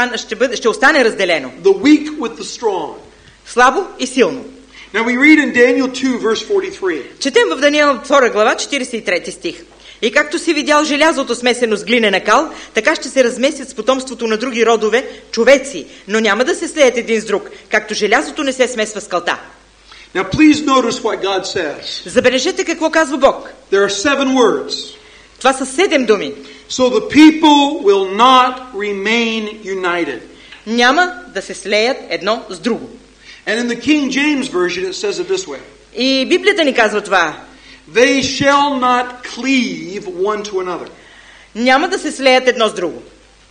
ще остане разделено. The weak with the strong. Слабо и силно. Now we read in Daniel 2 verse 43. Четем в Даниел 2 глава 43 стих. И както си видял желязото смесено с глинена кал, така ще се разместят с потомството на други родове човеци, но няма да се слеят един с друг, както желязото не се смесва с калта. Now please notice what God says. Забележете какво казва Бог. There are 7 words. Това са 7 думи. So the people will not remain united. Няма да се слеят едно с друго. And in the King James version it says it this way. И Библията ни казва това. They shall not cleave one to another. Няма да се слеят едно с друго.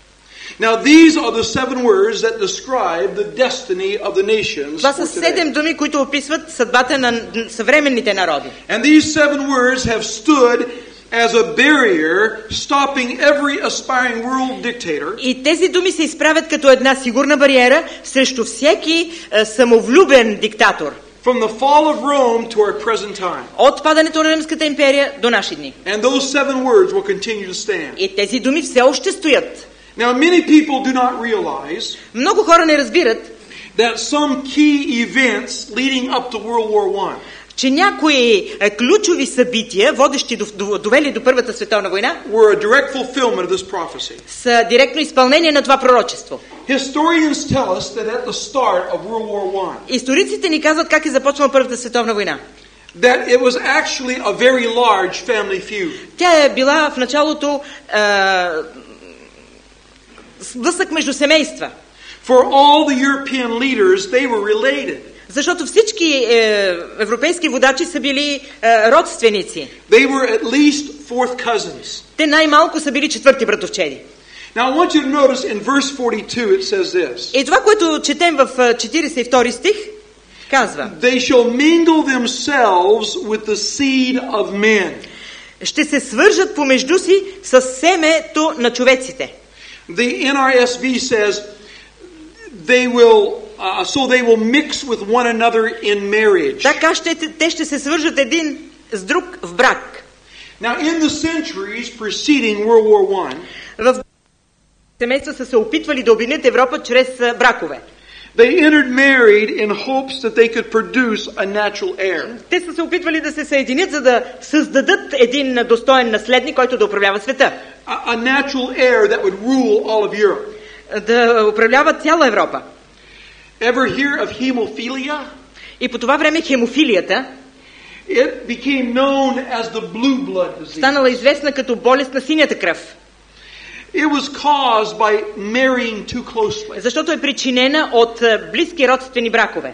Now these are the 7 words that describe the destiny of the nations. Това са 7 думи, които описват съдбата на съвременните народи. And these 7 words have stood as a barrier stopping every aspiring world dictator. И тези думи се изправят като една сигурна бариера срещу всеки самовлюбен диктатор. From the fall of Rome to our present time. От падането на Римската империя до наши дни. And those 7 words will continue to stand. И тези думи все още стоят. Now many people do not realize Много хора не разбират, that some key events leading up to World War I че някои ключови събития, довели до Първата световна война, were a direct fulfillment of this prophecy. са директно изпълнение на това пророчество. Historians tell us that at the start of World War I, Историците ни казват как е започнала Първата световна война. that it was actually a very large family feud. Тя е била в началото сблъсък между семейства. For all the European leaders, they were related. Защото всички европейски водачи са били родственици. They were at least fourth cousins. Те най-малко са били четвърти братовчеди. Now I want you to notice in verse 42 it says this. И това, което четем в 42 стих, казва: They shall mingle themselves with the seed of men. Ще се свържат помежду си с семето на човеците. The NRSV says they will mix with one another in marriage. Така те ще се свържат един с друг в брак. Now in the centuries preceding World War I, В семейства са се опитвали да обединят Европа чрез бракове. they entered married in hopes that they could produce a natural heir. Те са се опитвали да се съединят, за да създадат един достоен наследник, който да управлява света. A natural heir that would rule all of Europe. Да управлява цяла Европа. Ever hear of hemophilia? И по това време хемофилията It became known as the blue blood disease. станала известна като болест на синята кръв. It was caused by marrying too closely. Защото е причинена от близки родствени бракове.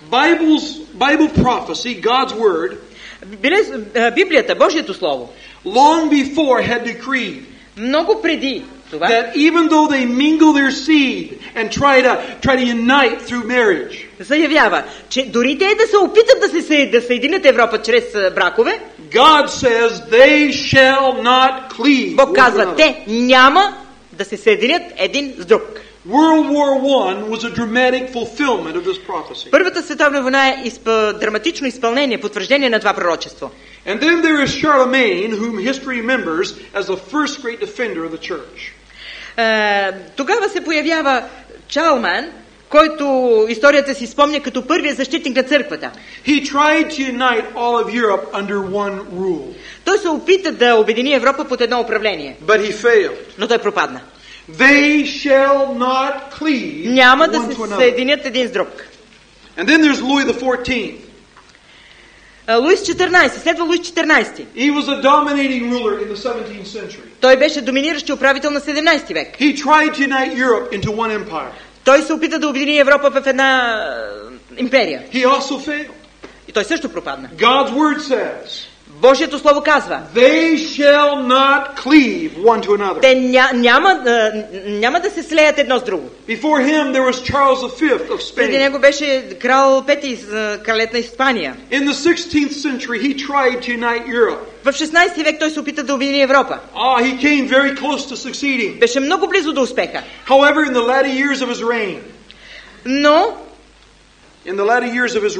Bible prophecy, God's word, Библията, Божието слово, long before had decreed много преди това, that even though they mingle their seed and try to unite through marriage, заявява, че дори те да се опитат да съединят Европа чрез бракове, God says they shall not cleave. Бог казва, те няма да се съединят един с друг. World War I was a dramatic fulfillment of this prophecy. Първата световна война е драматично изпълнение, потвърждение на това пророчество. And then there is Charlemagne, whom history remembers as the first great defender of the church. Тогава се появява Чарлман, който историята си спомня като първият защитник на църквата. He tried to unite all of Europe under one rule. Той се опита да обедини Европа под едно управление. But he failed. Но той пропадна. They shall not cleave Няма да one to се another. съединят един с друг. And then there's Louis XIV. Луис 14, следва Луис 14. He was a dominating ruler in the 17th century. Той беше доминиращ управител на 17 век. He tried to unite Europe into one empire. Той се опита да обедини Европа в една империя. He also failed. И той също пропадна. God's word says, Божието слово казва, they shall not cleave one to another. те няма да се слеят едно с друго. Before him there was Charles V of Преди Spain. него беше крал Пети, кралят на Испания. In the 16th century he tried to unite Europe. В 16 век той се опита да обедини Европа. He came very close to succeeding. Беше много близо до успеха. However, in the latter years of his reign, Но in the latter years of his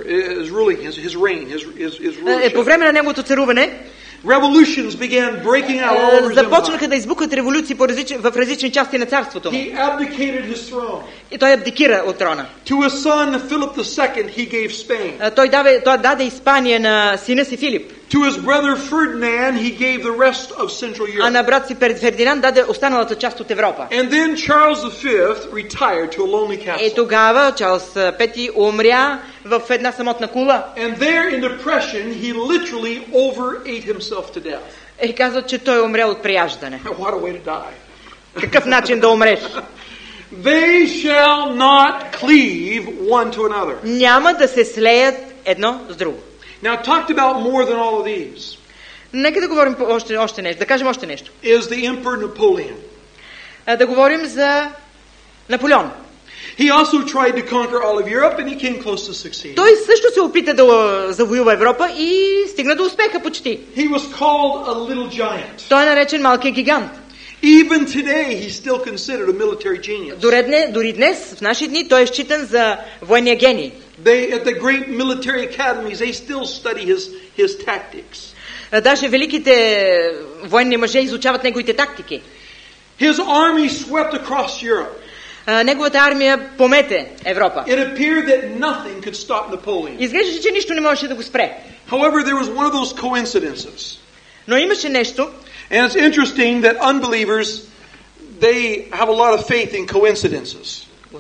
rulership, по време на неговото царуване revolutions began breaking out all over his започнаха empire. да избухат революции в различни части на царството му. He abdicated his throne. И той абдикира от трона. To his son Philip II, he gave Spain. Той даде Испания на сина си Филип. To his brother Ferdinand, he gave the rest of Central А Europe. на брат си Фердинанд даде останалата част от Европа. And then Charles V retired to a lonely И castle. тогава Чарлз Пети умря в една самотна кула. And there in depression, he literally overate himself to death. И казват, че той умря от прияждане. What a way to die. Какъв начин да умреш? They shall not cleave one to another. Няма да се слеят едно с друго. Now, talked about more than all of these Нека да говорим още нещо, да кажем още нещо. is the Emperor Napoleon. Да говорим за Наполеон. He also tried to conquer all of Europe and he came close to succeeding. Той също се опита да завоюва Европа и стигна до успеха почти. He was called a little giant. Той е наречен малкият гигант. Even today, he's still considered a military genius. Дори днес, в наши дни, той е считан за военния гений. At the great military academies, they still study his tactics. Даже великите военни мъже изучават неговите тактики. His army swept across Europe. Неговата армия помете Европа. It appeared that nothing could stop Napoleon. Изглеждаше, че нищо не можеше да го спре. However, there was one of those coincidences. Но имаше нещо. And it's interesting that unbelievers, they have a lot of faith in coincidences.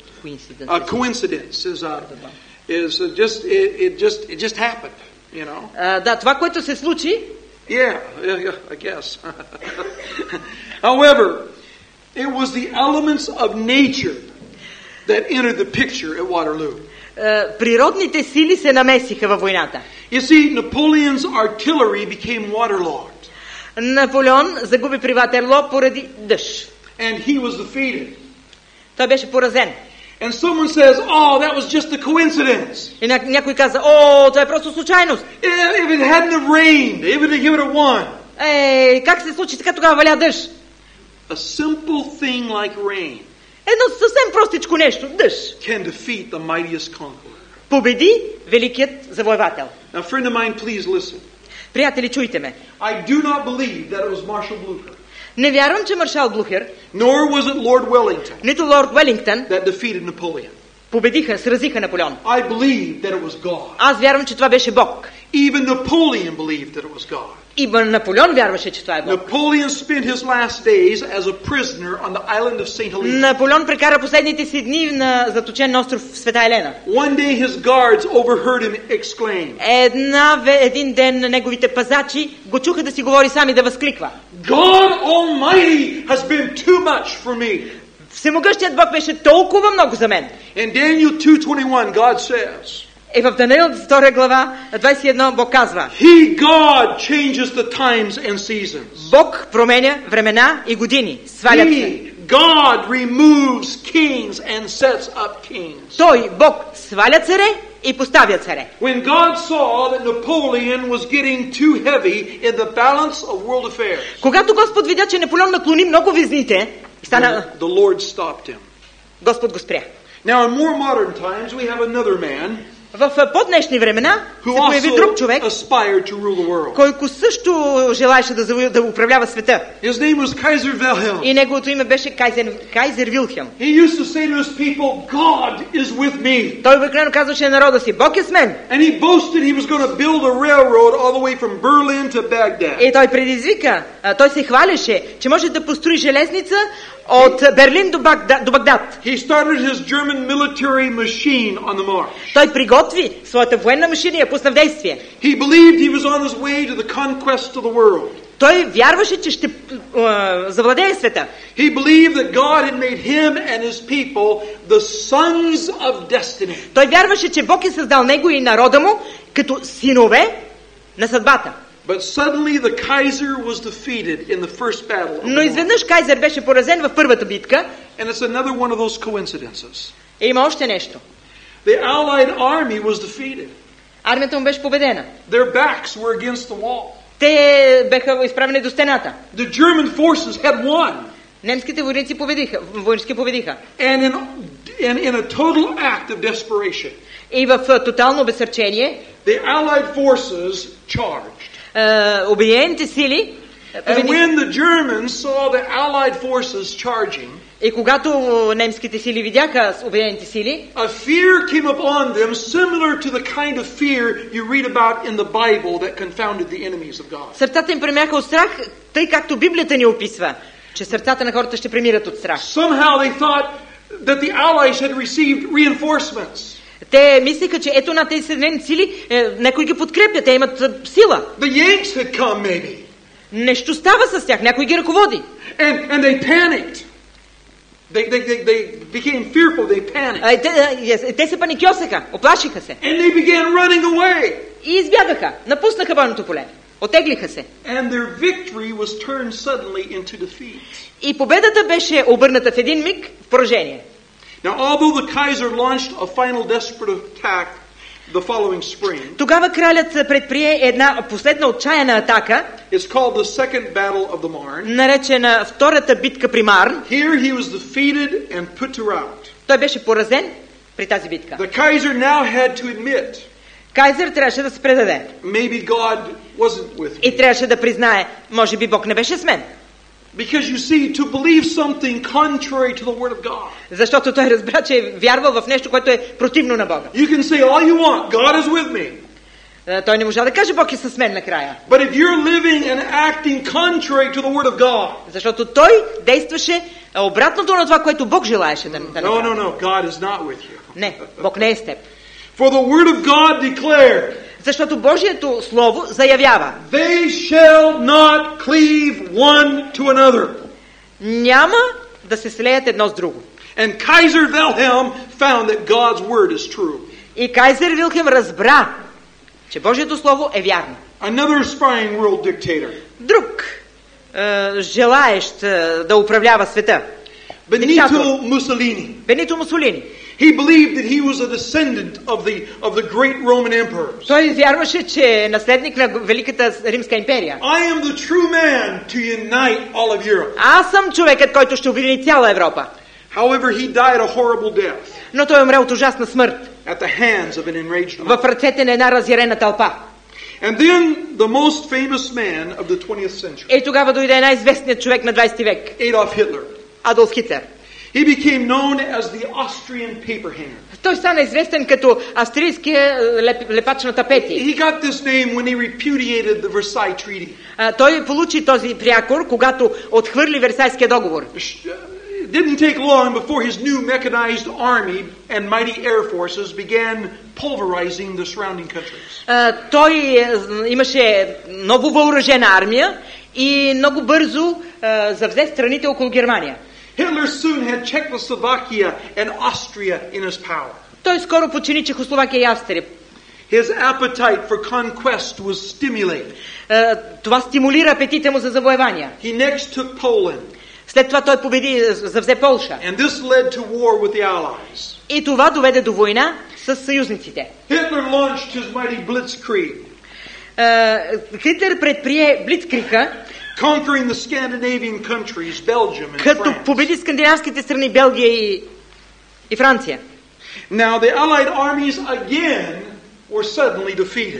Coincidence is it just happened, you know. Да, това, което се случи. Yeah, I guess. However, it was the elements of nature that entered the picture at Waterloo. Природните сили се намесиха във войната. You see, Napoleon's artillery became waterlogged. Наполеон загуби при Ватерлоо поради дъжд. And he was defeated. Той беше поразен. And someone says, "Oh, that was just a coincidence." И някой каза, това е просто случайност. If it hadn't have rained, he would have won. Как се случи така, тогава валя дъжд? A simple thing like rain Едно съвсем простичко нещо, дъжд, can defeat the mightiest conqueror. победи великият завоевател. Now, friend of mine, please listen. Приятели, чуйте ме. I do not believe that it was Marshal Blucher. Не вярвам, че маршал Блухер, Nor was it Lord Wellington нито лорд Уелингтън that defeated Napoleon. победиха, сразиха Наполеон. I believe that it was God. Аз вярвам, че това беше Бог. Even Napoleon believed that it was God. И Наполеон вярваше, че това е Бог. Napoleon spent his last days as a prisoner on the island of St. Helena. Наполеон прекара последните си дни заточен на остров Света Елена. One day his guards overheard him exclaim, Един ден неговите пазачи го чуха да си говори сам и да възкликва. God Almighty has been too much for me. Всемогъщият Бог беше толкова много за мен. In Daniel 2:21, God says, И в Даниил 2 глава 21 Бог казва: He, God, changes the times and seasons. Бог променя времена и години. Свалят се. God removes kings and sets up kings. Той, Бог, сваля царе и поставя царе. When God saw that Napoleon was getting too heavy in the balance of world affairs, Когато Господ видя, че Наполеон наклони много везните, the Lord stopped him. Господ го спря. Now, in more modern times, we have another man В по-днешни времена се who появи друг човек, also aspired to rule the world. който също желаеше да управлява света. His name was Kaiser Wilhelm. И неговото име беше Кайзер Вилхелм. He used to say to his people, God is with me. Той обикновено казваше на народа си: Бог е с мен. And he boasted he was going to build a railroad all the way from Berlin to Baghdad. И той се хвалеше, че може да построи железница от Берлин до Багдад. He started his German military machine on the march. Той приготви своята военна машина и я пусна в действие. He believed he was on his way to the conquest of the world. Той вярваше, че ще завладее света. He believed that God had made him and his people the sons of destiny. Той вярваше, че Бог е създал него и народа му като синове на съдбата. But suddenly the Kaiser was defeated in the first battle. Но изведнъж Кайзер беше поразен в първата битка. And it's another one of those coincidences. И има още нещо. The Allied army was defeated. Армията му беше победена. Their backs were against the wall. Те беха изправени до стената. The German forces had won. Немските войници победиха. And in a total act of desperation, И в тотално обезсърчение, the Allied forces charged. Обединените сили And победиха. when the Germans saw the Allied forces charging, И когато немските сили видяха обединените сили, a fear came upon them similar to the kind of fear you read about in the Bible that confounded the enemies of God. сърцата им премяха от страх, тъй както Библията ни описва, че сърцата на хората ще премират от страх. Somehow they thought that the Allies had received reinforcements. Те мислеха, че ето на тези съединени сили, някой ги подкрепя, те имат сила. The Yanks had come maybe. Нещо става с тях, някой ги ръководи. And they panicked. They became fearful, they panicked. Те се паникьосаха, оплашиха се. And they began running away. И избягаха, напуснаха бойното поле, отеглиха се. And their victory was turned suddenly into defeat. И победата беше обърната в един миг в поражение. Now, although the Kaiser launched a final desperate attack the following spring, Тогава кралят предприе една последна отчаяна атака, it's called the Second Battle of the Marne. наречена Втората битка при Марн. Here he was defeated and put to rout. Той беше поразен при тази битка. The Kaiser now had to admit, Кайзер трябваше да се предаде. maybe God wasn't with me. И трябваше да признае, може би Бог не беше с мен. Because you see, to believe something contrary to the Word of God. Защото той разбра, че е вярвал в нещо, което е противно на Бога. You can say all you want, God is with me. Той не можа да каже, Бог е с мен накрая. But if you're living and acting contrary to the Word of God, Защото той действаше обратното на това, което Бог желаеше да направи. no, God is not with you. Не, Бог не е с теб. For the Word of God declared, Защото Божието Слово заявява: they shall not cleave one to another. няма да се слеят едно с друго. And Kaiser Wilhelm found that God's Word is true. И Кайзер Вилхем разбра, че Божието Слово е вярно. Another aspiring world dictator, Друг желаещ да управлява света, Benito Mussolini. Бенито Мусолини. He believed that he was a descendant of the great Roman emperors. Той вярваше, че е наследник на Великата Римска империя. I am the true man to unite all of Europe. Аз съм човекът, който ще обедини цяла Европа. However, he died a horrible death Но той умре от ужасна смърт at the hands of an enraged в mob. ръцете на една разярена тълпа. And then the most famous man of the 20th century, И тогава дойде най-известният човек на 20 век, Adolf Hitler. Адолф Хитлер. He became known as the Austrian paper hanger. Той стана известен като австрийския лепач на тапети. He got this name when he repudiated the Versailles Treaty. Той получи този прякор, когато отхвърли Версайския договор. It didn't take long before his new mechanized army and mighty air forces began pulverizing the surrounding countries. Той имаше много въоръжена армия и много бързо завзе страните около Германия. Hitler soon had Czechoslovakia and Austria in his power. Той скоро подчини Чехословакия и Австрия. His appetite for conquest was stimulated. Това стимулира апетита му за завоевания. He next took Poland. След това той победи, завзе Полша. And this led to war with the Allies. И това доведе до война с съюзниците. Hitler launched his mighty blitzkrieg, Хитлер предприе блицкрига, conquering the Scandinavian countries, Belgium and като France. победи скандинавските страни Белгия и Франция. Now the Allied armies again were suddenly defeated.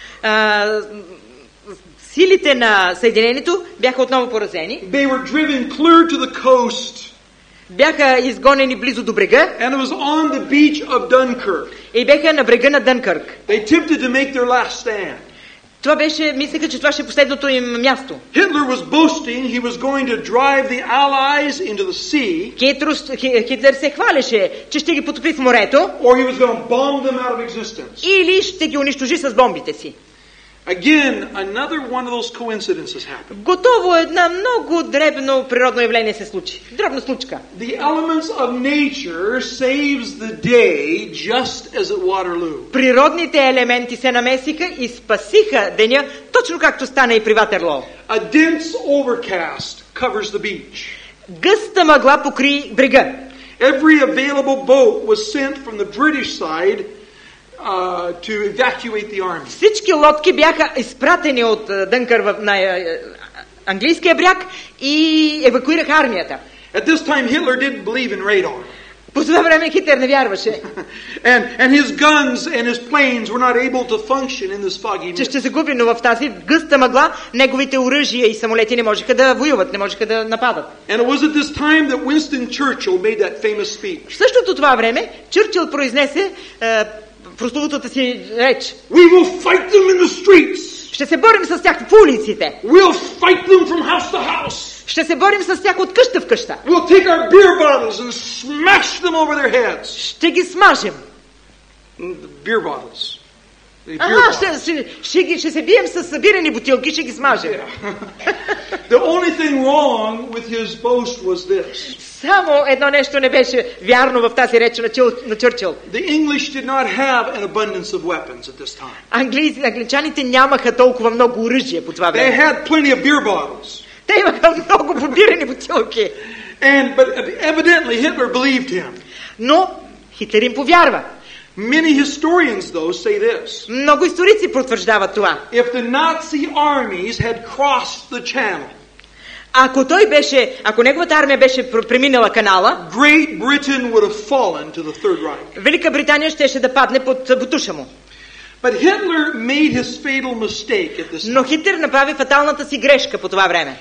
Силите на Съединението бяха отново поразени. They were driven clear to the coast, Бяха изгонени близо до брега and it was on the beach of Dunkirk. и бяха на брега на Дънкърк. They attempted to make their last stand. Това беше, мислеха, че това ще е последното им място. Hitler was boasting he was going to drive the Allies into the sea, Хитлер се хвалеше, че ще ги потопи в морето or he was going to bomb them out of existence. или ще ги унищожи с бомбите си. Again, another one of those coincidences happened. Готово една много дребно природно явление се случи. Дребна случка. The elements of nature saves the day just as at Waterloo. Природните елементи се намесиха и спасиха деня, точно както стана и при Ватерлоо. A dense overcast covers the beach. Гъста мъгла покри брега. Every available boat was sent from the British side to evacuate the army. Всички лодки бяха изпратени от Дънкър на английския бряг и евакуираха армията. At this time, Hitler didn't believe in radar. По това време Хитлер не вярваше, And his guns and his planes were not able to function in this foggy че mist. ще се губи, но в тази гъста мъгла неговите оръжия и самолети не можеха да воюват, не можеха да нападат. And it was at this time that Winston Churchill made that famous speech. В същото това време Чърчил произнесе прословутата си реч. We will fight them in the streets. Ще се борим с тях по улиците. We'll fight them from house to house. Ще се борим с тях от къща в къща. We'll take our beer bottles and smash them over their heads. Ще ги смажем. The beer bottles. The beer bottles. Ще се бием с събирани бутилки, ще ги смажем. The only thing wrong with his boast was this. Само едно нещо не беше вярно в тази реч на Чърчил. The English did not have an abundance of weapons at this time. Англичаните нямаха толкова много оръжие по това They време. had plenty of beer bottles. Те имаха много побирани бутилки. But evidently Hitler believed him. Но Хитлер им повярва. Many historians, though, say this. Много историци потвърждават това. If the Nazi armies had crossed the channel, Ако неговата армия беше преминала канала, Great Britain would have fallen to the Third Reich. Велика Британия щеше да падне под бутуша му. But Hitler made his fatal mistake at this Но time. Хитлер направи фаталната си грешка по това време.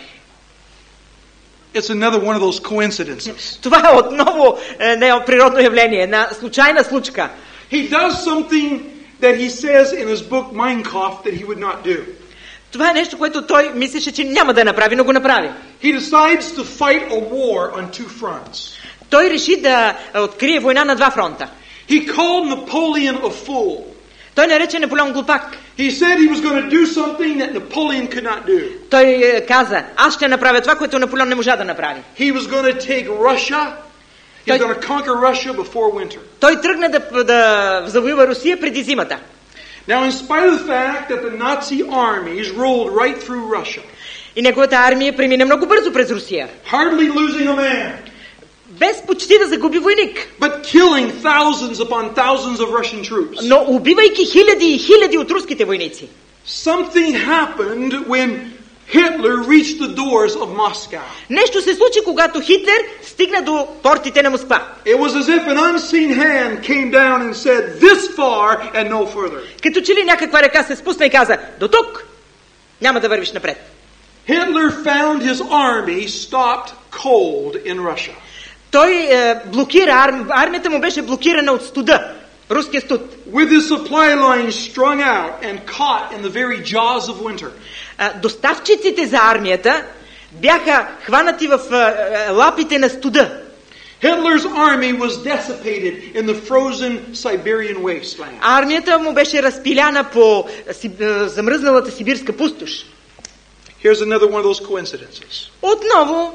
It's another one of those coincidences. Това е отново природно явление, една случайна случка. He does something that he says in his book Mein Kampf that he would not do. Това е нещо, което той мислеше, че няма да направи, но го направи. He decides to fight a war on two fronts. Той реши да открие война на два фронта. He called Napoleon a fool. Той нарече Наполеон глупак. He said he was going to do something that Napoleon could not do. Той каза, аз ще направя това, което Наполеон не можа да направи. He was going to take Russia. He was going to conquer Russia before winter. Той тръгна да завоюва Русия преди зимата. Now, in spite of the fact that the Nazi armies rolled right through Russia, И неговата армия премина много бързо през Русия. hardly losing a man, Без почти да загуби войник. but killing thousands upon thousands of Russian troops. Но убивайки хиляди и хиляди от руските войници. Something happened when Hitler reached the doors of Moscow. Нещо се случи, когато Хитлер стигна до портите на Москва. It was as if an unseen hand came down and said, "This far and no further." Като че ли някаква ръка се спусна и каза, до тук, няма да вървиш напред. Hitler found his army stopped cold in Russia. Той блокира, армията му беше блокирана от студа, руския студ. With his supply lines strung out and caught in the very jaws of winter. Доставчиците за армията бяха хванати в лапите на студа. Hitler's army was dissipated in the frozen Siberian wasteland. Армията му беше разпиляна по замръзналата сибирска пустош. Here's another one of those coincidences. Отново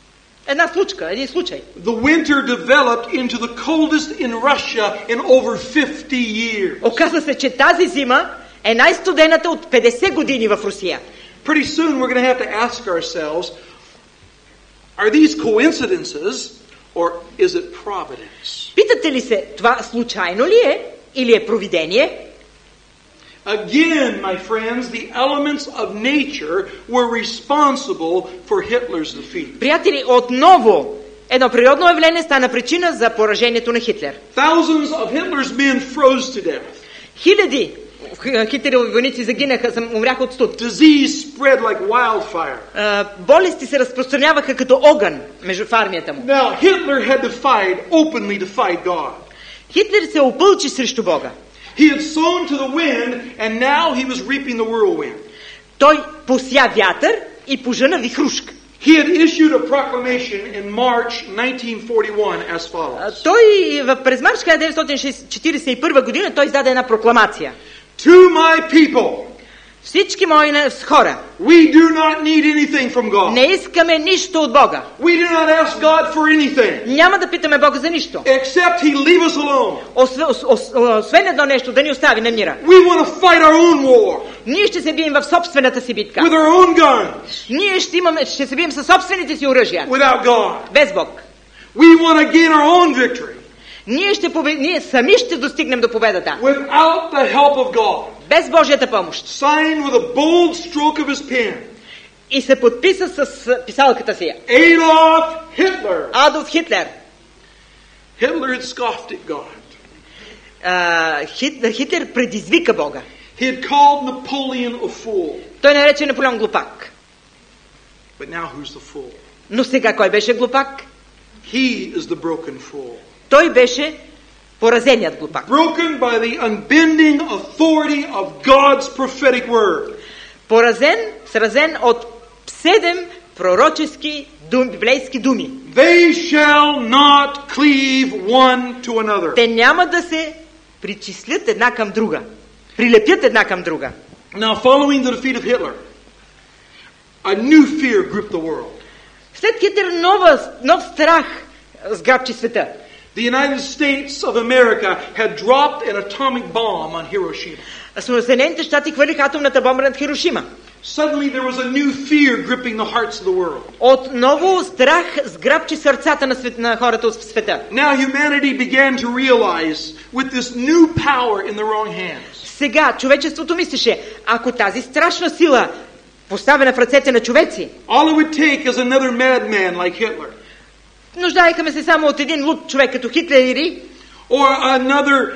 един случай. The winter developed into the coldest in Russia in over 50 years. Оказва се, че тази зима е най-студената от 50 години в Русия. Pretty soon we're going to have to ask ourselves, are these coincidences or is it providence? Питате ли се, това случайно ли е или е провидение? Again, my friends, the elements of nature were responsible for Hitler's defeat. Приятели, отново едно природно явление стана причина за поражението на Хитлер. Thousands of Hitler's men froze to death. Хиляди Хитлерови войници загинаха, умряха от студ. Disease spread like wildfire. Болести се разпространяваха като огън между армията му. Now, Hitler had openly defied God. Хитлер се опълчи срещу Бога. He had sown to the wind, and now he was reaping the whirlwind. Той пося вятър и пожъна вихрушка. He had issued a proclamation in March 1941 as follows. Той през март 1941 година той издаде една прокламация. To my people, всички мои хора, we do not need anything from God. Не искаме нищо от Бога. We do not ask God for anything. Няма да питаме Бога за нищо. Except He leave us alone. Освен едно нещо, да ни остави на мира. We want to fight our own war. Ние ще се бием в собствената си битка. With our own guns. Ние ще се бием със собствените си оръжия. Without God. Без Бог. We want to gain our own victory. ние сами ще достигнем до победата. Without the help of God. Без Божията помощ. Signed with a bold stroke of his pen. И се подписа с писалката си. Adolf Hitler. Адолф Хитлер. Hitler had scoffed at God. Хитлер предизвика Бога. He had called Napoleon a fool. Той нарече Наполеон глупак. But now who's the fool? Но сега кой беше глупак? He is the broken fool. Той беше поразеният глупак. Broken by the unbending authority of God's prophetic word. Поразен, сразен от 7 пророчески библейски думи. They shall not cleave one to another. Те няма да се причислят една към друга. Прилепят една към друга. Now, following the defeat of Hitler, a new fear gripped the world. След Хитлер нов страх сграбчи света. The United States of America had dropped an atomic bomb on Hiroshima. Съединените щати хвърлиха атомната бомба над Хирошима. Suddenly there was a new fear gripping the hearts of the world. Отново страх сграбчи сърцата на хората в света. Now humanity began to realize with this new power in their own hands. Сега човечеството мислеше, ако тази страшна сила поставена в ръцете на човеци, all it would take is another madman like Hitler. Нуждаехме се само от един луд човек като Хитлер or another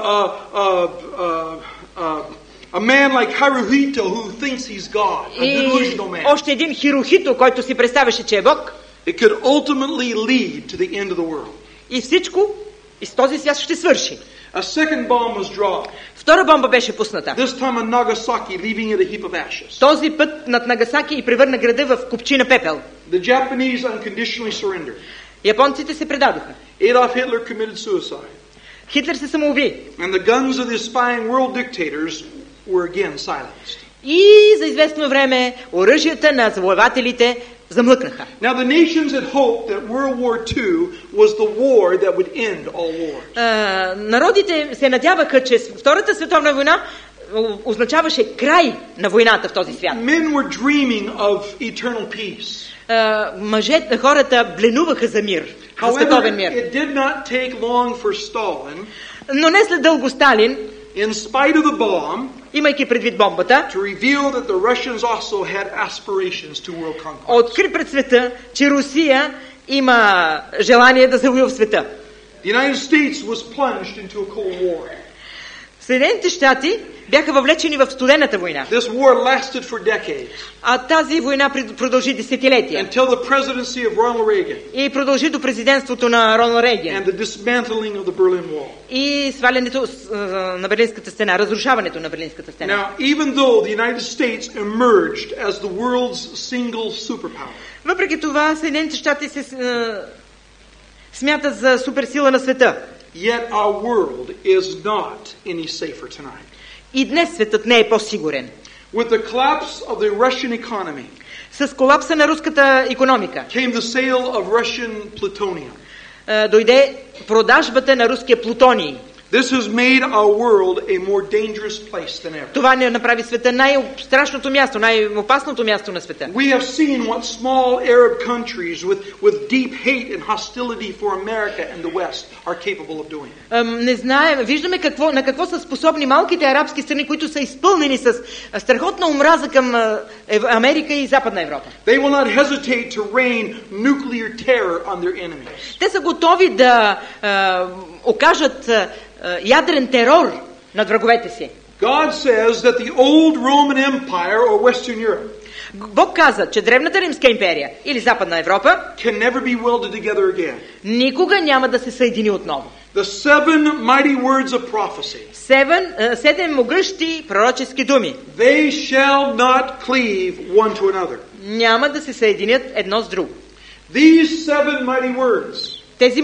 a man like Hirohito who thinks he's God, a delusional man. Още един Хирохито, който си представяше, че е Бог. It could ultimately lead to the end of the world. И всичко из този свят ще свърши. A second bomb was dropped. Втора бомба беше пусната. This time on Nagasaki, leaving it a heap of ashes. Този път над Нагасаки и превърна града в купчина пепел. The Japanese unconditionally surrendered. Японците се предадоха. Adolf Hitler committed suicide. Хитлер се самоуби. And the guns of the aspiring world dictators were again silenced. И за известно време оръжията на завоевателите замлъкнаха. Now the nations had hoped that World War II was the war that would end all wars. Народите се надяваха, че Втората световна война означаваше край на войната в този свят. Men were dreaming of eternal peace. Мъжете, хората бленуваха за мир, за However, световен мир. it did not take long for Stalin, Но не след дълго Сталин, in spite of the bomb, имайки предвид бомбата, to reveal that the Russians also had aspirations to world conquest. откри пред света, че Русия има желание да завоюва света. The United States was plunged into a Cold War. Съединените щати бяха въвлечени в студената война. This war lasted for decades. А тази война продължи десетилетия. Until the presidency of Ronald Reagan. И продължи до президентството на Роналд Рейган. And the dismantling of the Berlin Wall. И свалянето на Берлинската стена, разрушаването на Берлинската стена. Now, even though the United States emerged as the world's single superpower. Въпреки това, Съединените щати се смятат за суперсила на света. Yet our world is not any safer tonight. И днес светът не е по-сигурен. With the collapse of the Russian economy, С колапса на руската икономика came the sale of Russian plutonium. Дойде продажбата на руския плутоний. This has made our world a more dangerous place than ever. Това не направи света най-страшното място, най-опасното място на света. We have seen what small Arab countries with deep hate and hostility for America and the West are capable of doing. Не знаем, виждаме на какво са способни малките арабски страни, които са изпълнени с страхотна омраза към Америка и Западна Европа. They will not hesitate to rain nuclear terror on their enemies. Те са готови да окажат ядрен терор над враговете си. God says that the old Roman Empire or Western Europe Бог каза, че древната Римска империя или Западна Европа can never be welded together again. никога няма да се съедини отново. The 7 mighty words of prophecy. 7 могъщи пророчески думи. They shall not cleave one to another. Няма да се съединят едно с друго. These 7 mighty words Тези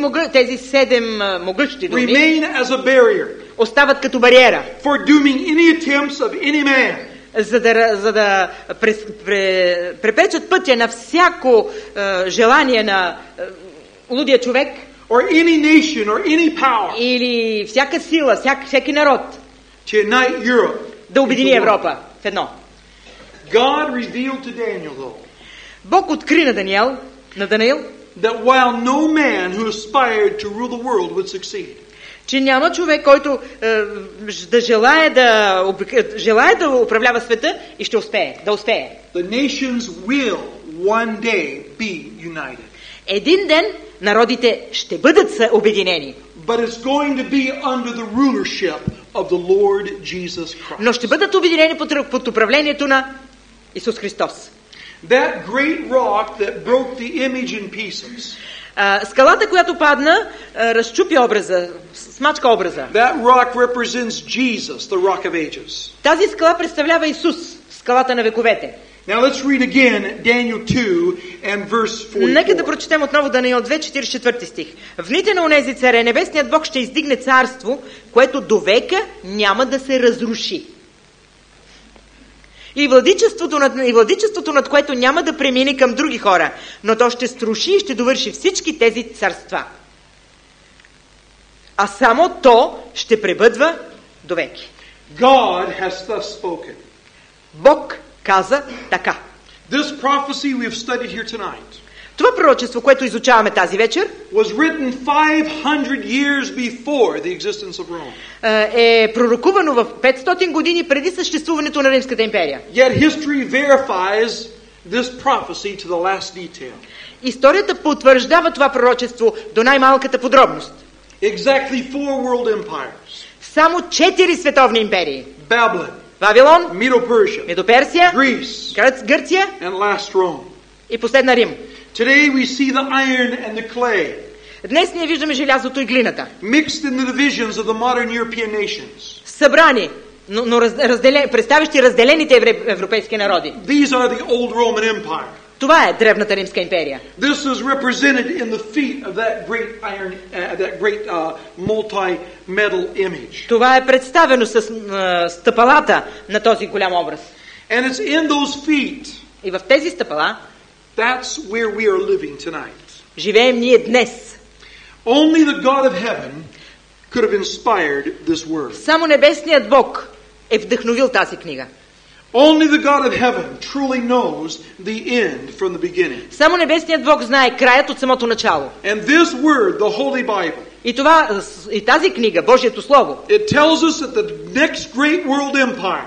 7 могъщи думи remain as a barrier остават като бариера, for dooming any attempts of any man за да препречат пътя на всяко желание на лудия човек or any nation or any power или всяка сила, всеки народ to unite Europe. да обедини Европа в едно. God revealed to Daniel, though, Бог откри на Даниил that while no man who aspired to rule the world would succeed, че няма човек, който да желае да управлява света и ще успее, да успее. the nations will one day be united. Един ден народите ще бъдат обединени, But it's going to be under the rulership of the Lord Jesus Christ. но ще бъдат обединени под управлението на Исус Христос. That great rock that broke the image in pieces, Скалата, която падна, разчупи образа, смачка образа. that rock represents Jesus, the rock of ages. Тази скала представлява Исус, скалата на вековете. Now let's read again Daniel 2 and verse Нека да 44. прочетем отново Даниил 2, 44 стих. В дните на онези царе, небесният Бог ще издигне царство, което до века няма да се разруши. И владичеството над което няма да премине към други хора, но то ще струши и ще довърши всички тези царства. А само то ще пребъдва до веки. God has thus spoken. Бог каза така. This prophecy we have studied here tonight Това пророчество, което изучаваме тази вечер, was written 500 years before the existence of Rome. е пророкувано в 500 години преди съществуването на Римската империя. Yet history verifies this prophecy to the last detail. Историята потвърждава това пророчество до най-малката подробност. Exactly 4 world empires. Само 4 световни империи. Babylon, Вавилон, Medo-Persia, Медоперсия, Greece, Гърция and last Rome. и последна Рим. Today we see the iron and the clay Днес ние виждаме желязото и глината. mixed in the divisions of the modern European nations. Събрани, но представящи разделените европейски народи. These are the old Roman Empire. Това е древната Римска империя. This is represented in the feet of that great multi-metal image. Това е представено с стъпалата на този голям образ. And it's in those feet, И в тези стъпала that's where we are living tonight. живеем ние днес. Only the God of heaven could have inspired this word. Само небесният Бог е вдъхновил тази книга. Only the God of heaven truly knows the end from the beginning. Само небесният Бог знае краят от самото начало. And this word, the Holy Bible, И тази книга, Божието Слово, it tells us that the next great world empire,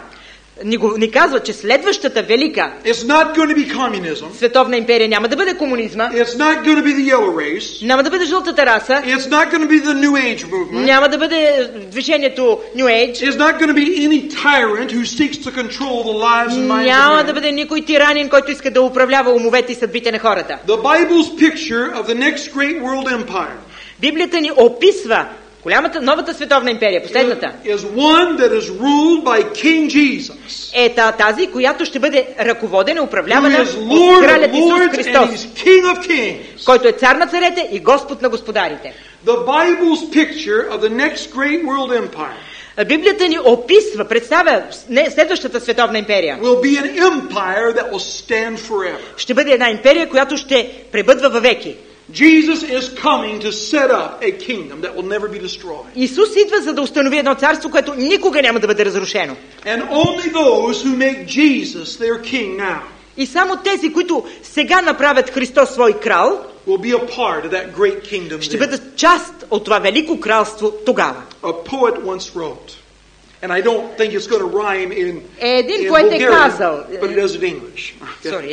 ни казва, че следващата велика it's not going to be communism, световна империя няма да бъде комунизма, it's not going to be the yellow race, няма да бъде жълтата раса, it's not going to be the New Age movement, няма да бъде движението New Age, it's not going to be any tyrant who seeks to control the lives and minds няма of да men. бъде никой тиранин, който иска да управлява умовете и съдбите на хората. The Bible's picture of the next great world empire Библията ни описва новата световна империя, последната. is one that is ruled by King Jesus, Е тази, която ще бъде ръководена, who управлявана is от Lord of кралят Исус lords and Христос, He's King of kings. който е цар на царете и Господ на господарите. The Bible's picture of the next great world empire Библията ни описва, представя следващата световна империя. will be an empire that will stand forever. Ще бъде една империя, която ще пребъдва във веки. Jesus is coming to set up a kingdom that will never be destroyed. Исус идва, за да установи едно царство, което никога няма да бъде разрушено. And only those who make Jesus their king now И само тези, които сега направят Христос свой крал, will be a part of that great kingdom ще then. бъдат част от това велико кралство тогава. A poet once wrote, and I don't think it's going to rhyme in Един поет е Bulgarian, казал, but it does in English. Okay. sorry,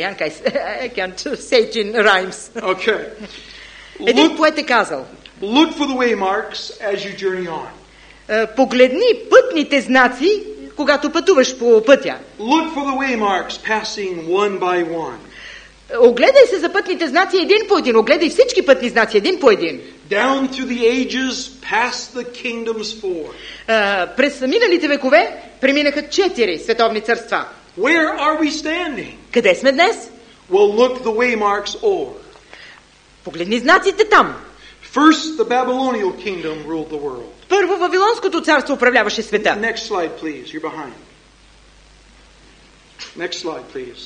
I can't say it in rhymes. Okay. Един поет е казал, Look for the waymarks as you journey on. погледни пътните знаци, когато пътуваш по пътя. Look for the waymarks passing one by one. Огледай се за пътните знаци един по един. Огледай всички пътни знаци един по един. Down through the ages, past the kingdoms four. През миналите векове преминаха 4 световни царства. Where are we standing? Къде сме днес? Well, look the waymarks o'er. Погледни знаците там. First, the Babylonian kingdom ruled the world. Първо Вавилонското царство управляваше света. Next slide, please. You're behind. Next slide, please.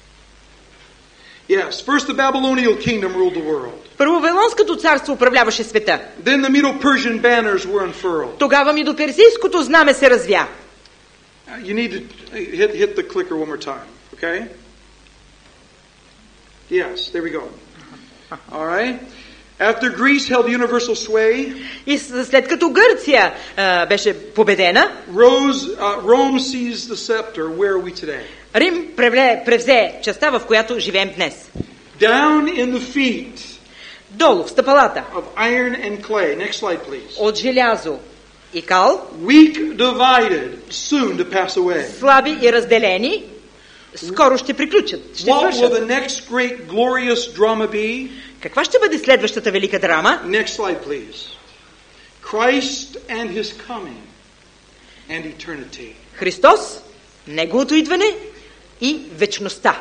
Yes, first the Babylonian kingdom ruled the world. Първо Вавилонското царство управляваше света. Then the Medo-Persian banners were unfurled. Тогава Медоперсийското знаме се развя. You need to hit the clicker one more time, okay? Yes, there we go. All right? After Greece held universal sway, И след като Гърция беше победена, Rome seized the scepter. Where are we today? Рим превзе частта, в която живеем днес. Down in the feet Долу, в стъпалата, of iron and clay. Next slide, please. от желязо и кал, Weak, divided, soon to pass away. слаби и разделени, скоро ще приключат, ще What will свършат. the next great glorious drama be? Каква ще бъде следващата велика драма? Next slide, please. Christ and his coming and eternity. Христос, Неговото идване и вечността.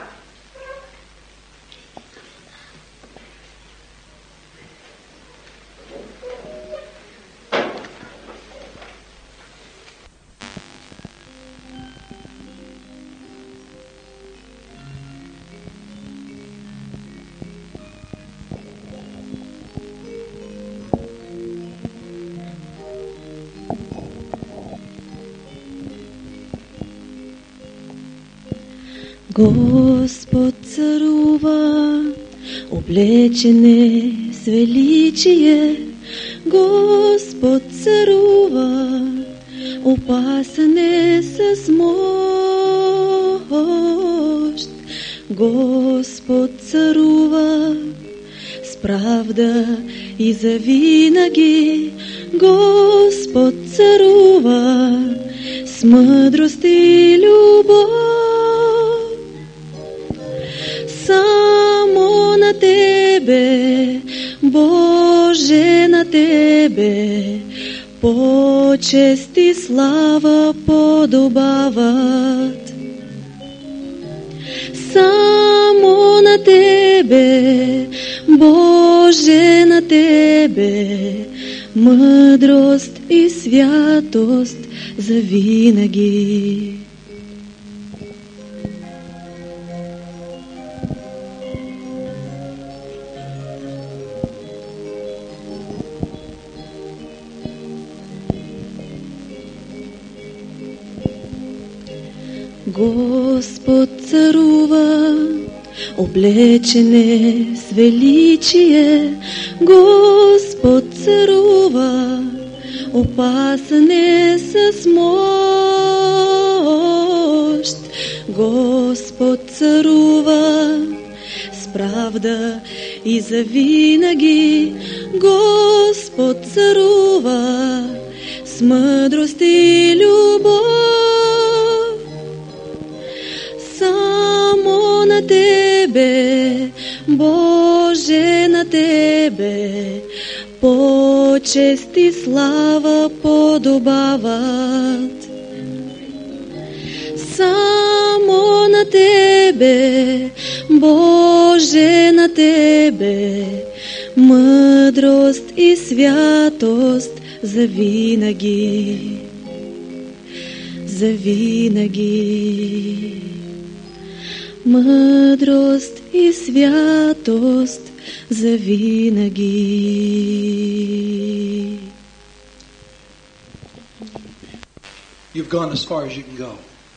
Господ царува, облечен е с величие. Господ царува, опасан е с мощ. Господ царува, с правда и завинаги. Господ царува, с мъдрост и любов. Само на Тебе, Боже, на Тебе, почест и слава подобават. Само на Тебе, Боже, на Тебе, мъдрост и святост завинаги. Господ царува, облечен е с величие. Господ царува, опасан е с мощ. Господ царува, с правда и завинаги. Господ царува, с мъдрост и любов. Само на Тебе, Боже, на Тебе, почест и слава подобават. Само на Тебе, Боже, на Тебе, мъдрост и святост завинаги. Завинаги. Мъдрост и святост завинаги. You've gone as far as you can go.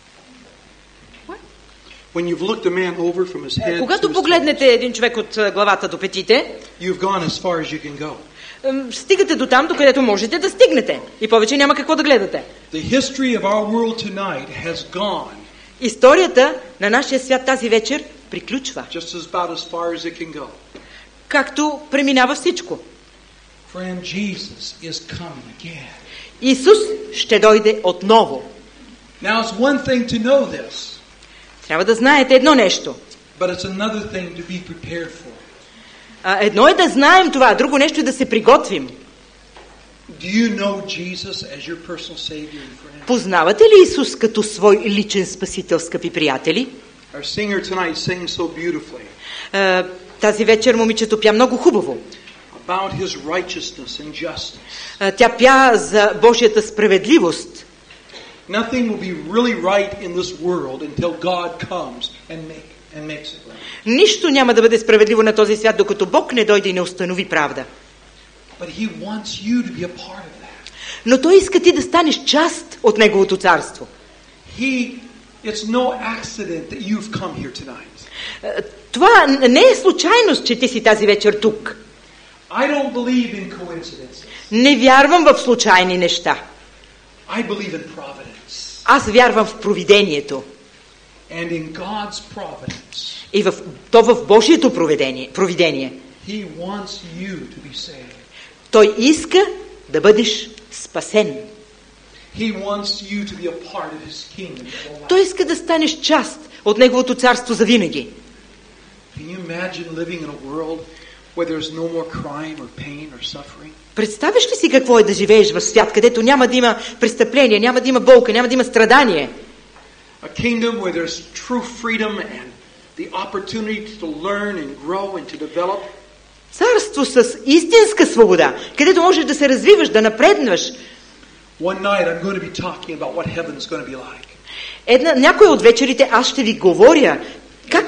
When you've looked a man over from his head to Когато his погледнете един човек от главата до петите, you've gone as far as you can go. стигате до там, докъдето можете да стигнете. И повече няма какво да гледате. The history of our world tonight has gone Историята на нашия свят тази вечер приключва. just about as far as it can go. Както преминава всичко. Friend, Jesus is coming again. Исус ще дойде отново. Now it's one thing to know this, Трябва да знаете едно нещо. but it's another thing to be prepared for. Едно е да знаем това, друго нещо е да се приготвим. Do you know Jesus as your personal Savior and friend? Познавате ли Исус като свой личен спасител, скъпи приятели? Our singer tonight sang so beautifully Тази вечер момичето пя много хубаво. about His righteousness and justice. Тя пя за Божията справедливост. Nothing will be really right in this world until God comes and makes it right. Нищо няма да бъде справедливо на този свят, докато Бог не дойде и не установи правда. But He wants you to be a part of that. Но Той иска ти да станеш част от Неговото царство. He It's no accident that you've come here tonight. Това не е случайност, че ти си тази вечер тук. I don't believe in coincidences. Не вярвам в случайни неща. I believe in providence. Аз вярвам в провидението. And in God's providence, И в Божието провидение. He wants you to be saved. Той иска да бъдеш спасен. He wants you to be a part of His kingdom. Той иска да станеш част от Неговото царство завинаги. Can you imagine living in a world where there's no more crime or pain or suffering? Представяш ли си какво е да живееш в свят, където няма да има престъпление, няма да има болка, няма да има страдание? A kingdom where there's true freedom and the opportunity to learn and grow and to develop. Царство с истинска свобода, където можеш да се развиваш, да напреднеш. One night I'm going to be talking about what heaven's going to be like. Някоя от вечерите аз ще ви говоря как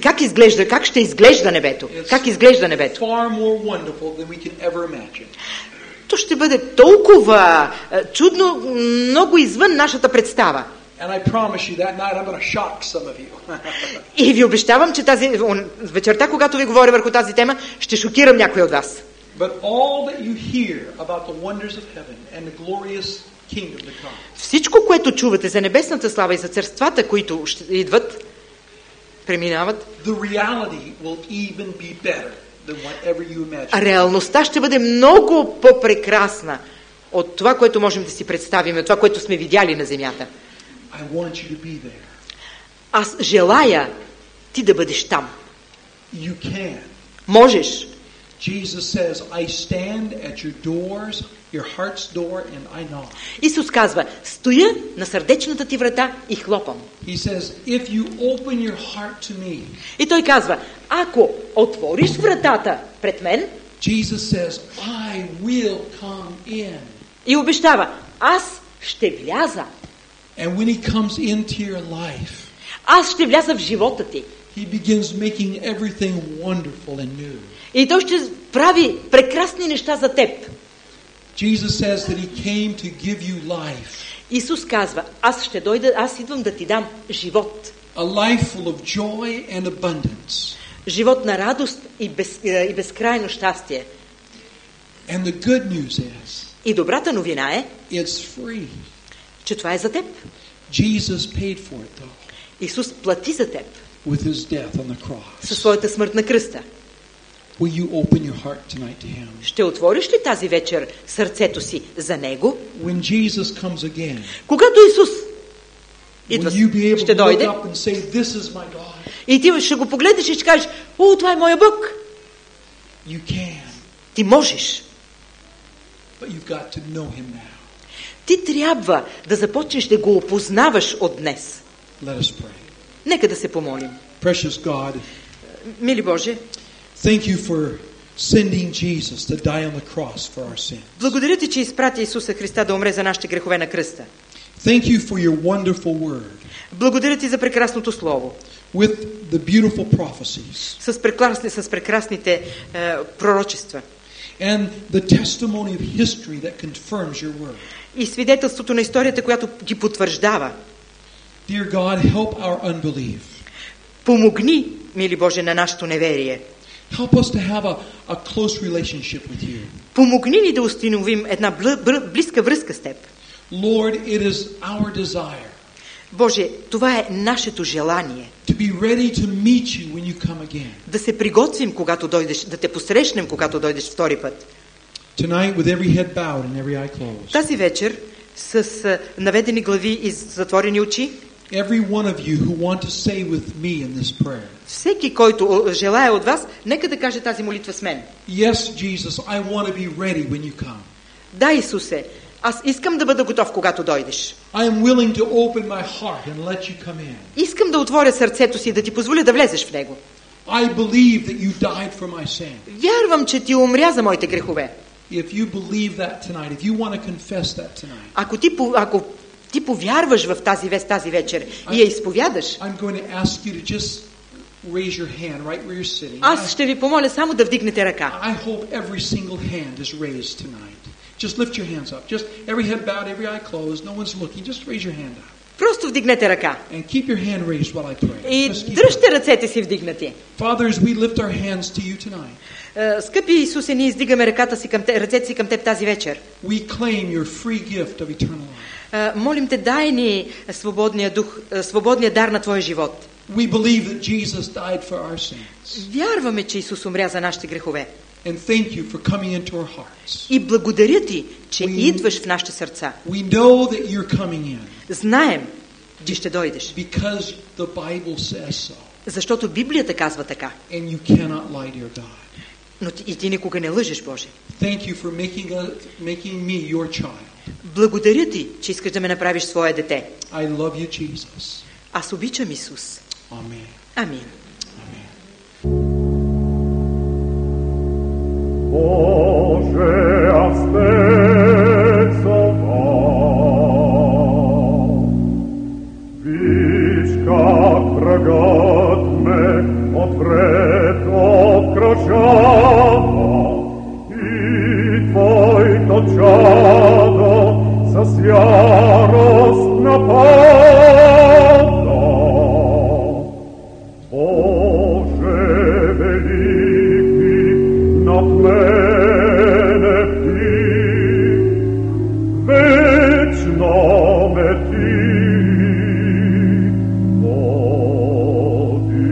ще изглежда небето. Как изглежда небето. Far more wonderful than we can ever imagine. То ще бъде толкова чудно, много извън нашата представа. And I promise you that night I'm going to shock some of you. И ви обещавам, че тази вечерта, когато ви говоря върху тази тема, ще шокирам някой от вас. But all that you hear about the wonders of heaven and the glorious kingdom to come. Всичко, което чувате за небесната слава и за царствата, които ще идват, преминават, The reality will even be better than whatever you imagine. Реалността ще бъде много по-прекрасна от това, което можем да си представим, от това, което сме видяли на земята. I want you to be there. Аз желая ти да бъдеш там. You can. Можеш. Jesus says, I stand at your doors, your heart's door, and I knock. Исус казва, стоя на сърдечната ти врата и хлопам. He says, if you open your heart to me. И той казва, ако отвориш вратата пред мен, Jesus says, I will come in. И обещава, аз ще вляза. And when he comes into your life, Аз ще вляза в живота ти. he begins making everything wonderful and new. И той ще прави прекрасни неща за теб. Jesus says that he came to give you life. Исус казва, аз ще дойда, аз идвам да ти дам живот. A life full of joy and abundance. Живот на радост и безкрайно щастие. And the good news is, И добрата новина е, it's free. че това е за теб. Jesus paid for it though, Исус плати за теб with his death on the cross. със своята смърт на кръста. Will you open your heart tonight to him? Ще отвориш ли тази вечер сърцето си за Него? When Jesus comes again, Когато Исус идва, will you be able ще to look дойде up and say, this is my God? и ти ще го погледнеш и ще кажеш, о, това е моя Бог. You can, Ти можеш. but you've got to know him now. Ти трябва да започнеш да го опознаваш от днес. Let us pray. Нека да се помолим. Precious God, Мили Боже, thank you for sending Jesus to die on the cross for our sin. благодаря ти, че изпрати Исуса Христа да умре за нашите грехове на кръста. Thank you for your wonderful word Благодаря ти за прекрасното слово, with the beautiful prophecies с прекрасните пророчества and the testimony of history that confirms your word. и свидетелството на историята, която ги потвърждава. Dear God, help our unbelief. Помогни, мили Боже, на нашето неверие. Help us to have a close relationship with you. Помогни ни да установим една близка връзка с Теб. Lord, it is our desire Боже, това е нашето желание. to be ready to meet you when you come again. Да се приготвим, когато дойдеш, да те посрещнем, когато дойдеш втори път. Tonight, with every head bowed and every eye closed, Тази вечер, с наведени глави и затворени очи, every one of you who want to say with me in this prayer, всеки, който желая от вас, нека да каже тази молитва с мен. yes, Jesus, I want to be ready when you come. Да, Исусе, аз искам да бъда готов, когато дойдеш. I am willing to open my heart and let you come in. Искам да отворя сърцето си и да ти позволя да влезеш в него. I believe that you died for my sin. Вярвам, че ти умря за моите грехове. If you believe that tonight, if you want to confess that tonight, Ако ти повярваш в тази вест тази вечер и я изповядаш, I'm going to ask you to just raise your hand right where you're sitting. аз ще ви помоля само да вдигнете ръка. I hope every single hand is raised tonight. Just lift your hands up. Just every head bowed, every eye closed. No one's looking. Just raise your hand up. Просто вдигнете ръка. And keep your hand raised while I pray. И Just keep дръжте ръцете си вдигнати. Father, as we lift our hands to you tonight, Скъпи Исусе, ние издигаме ръцете си към Теб тази вечер. we claim your free gift of eternal life. Молим Те, дай ни свободния дух, свободния дар на Твоя живот. We believe that Jesus died for our sins. Вярваме, че Исус умря за нашите грехове. And thank you for coming into our hearts. И благодаря Ти, че идваш в нашите сърца. We know that you're coming in Знаем, че ще дойдеш. because the Bible says so. Защото Библията казва така. And you cannot lie to your God. Но и Ти никога не лъжеш, Боже. Thank you for making me your child. Благодаря Ти, че искаш да ме направиш своя дете. I love you, Jesus. Аз обичам Исус. Amen. Амин. Amen. Bože, a víš, как врагът ме отвред обкръжава и Твоето чадо с ярост напада. Боже велики, над мене Ти, вечно ме Ти води.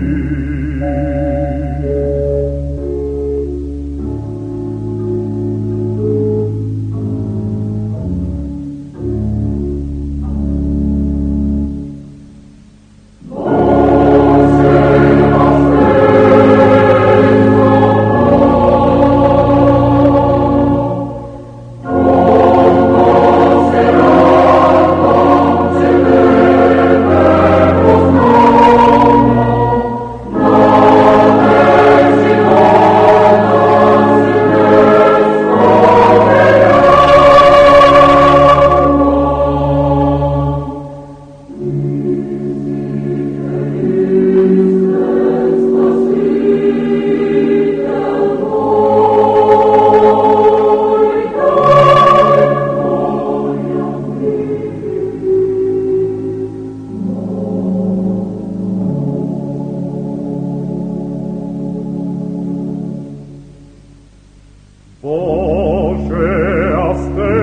Боже, аз Те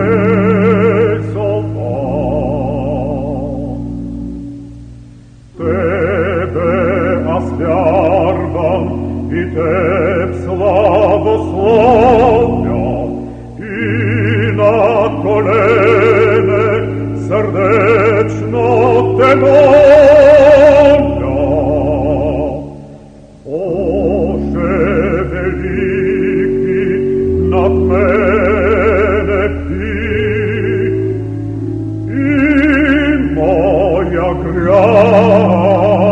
зовам, Тебе аз вярвам и Теб славословя, и на колене сърдечно Те моля. Боже велики, над мене Ти и моя грях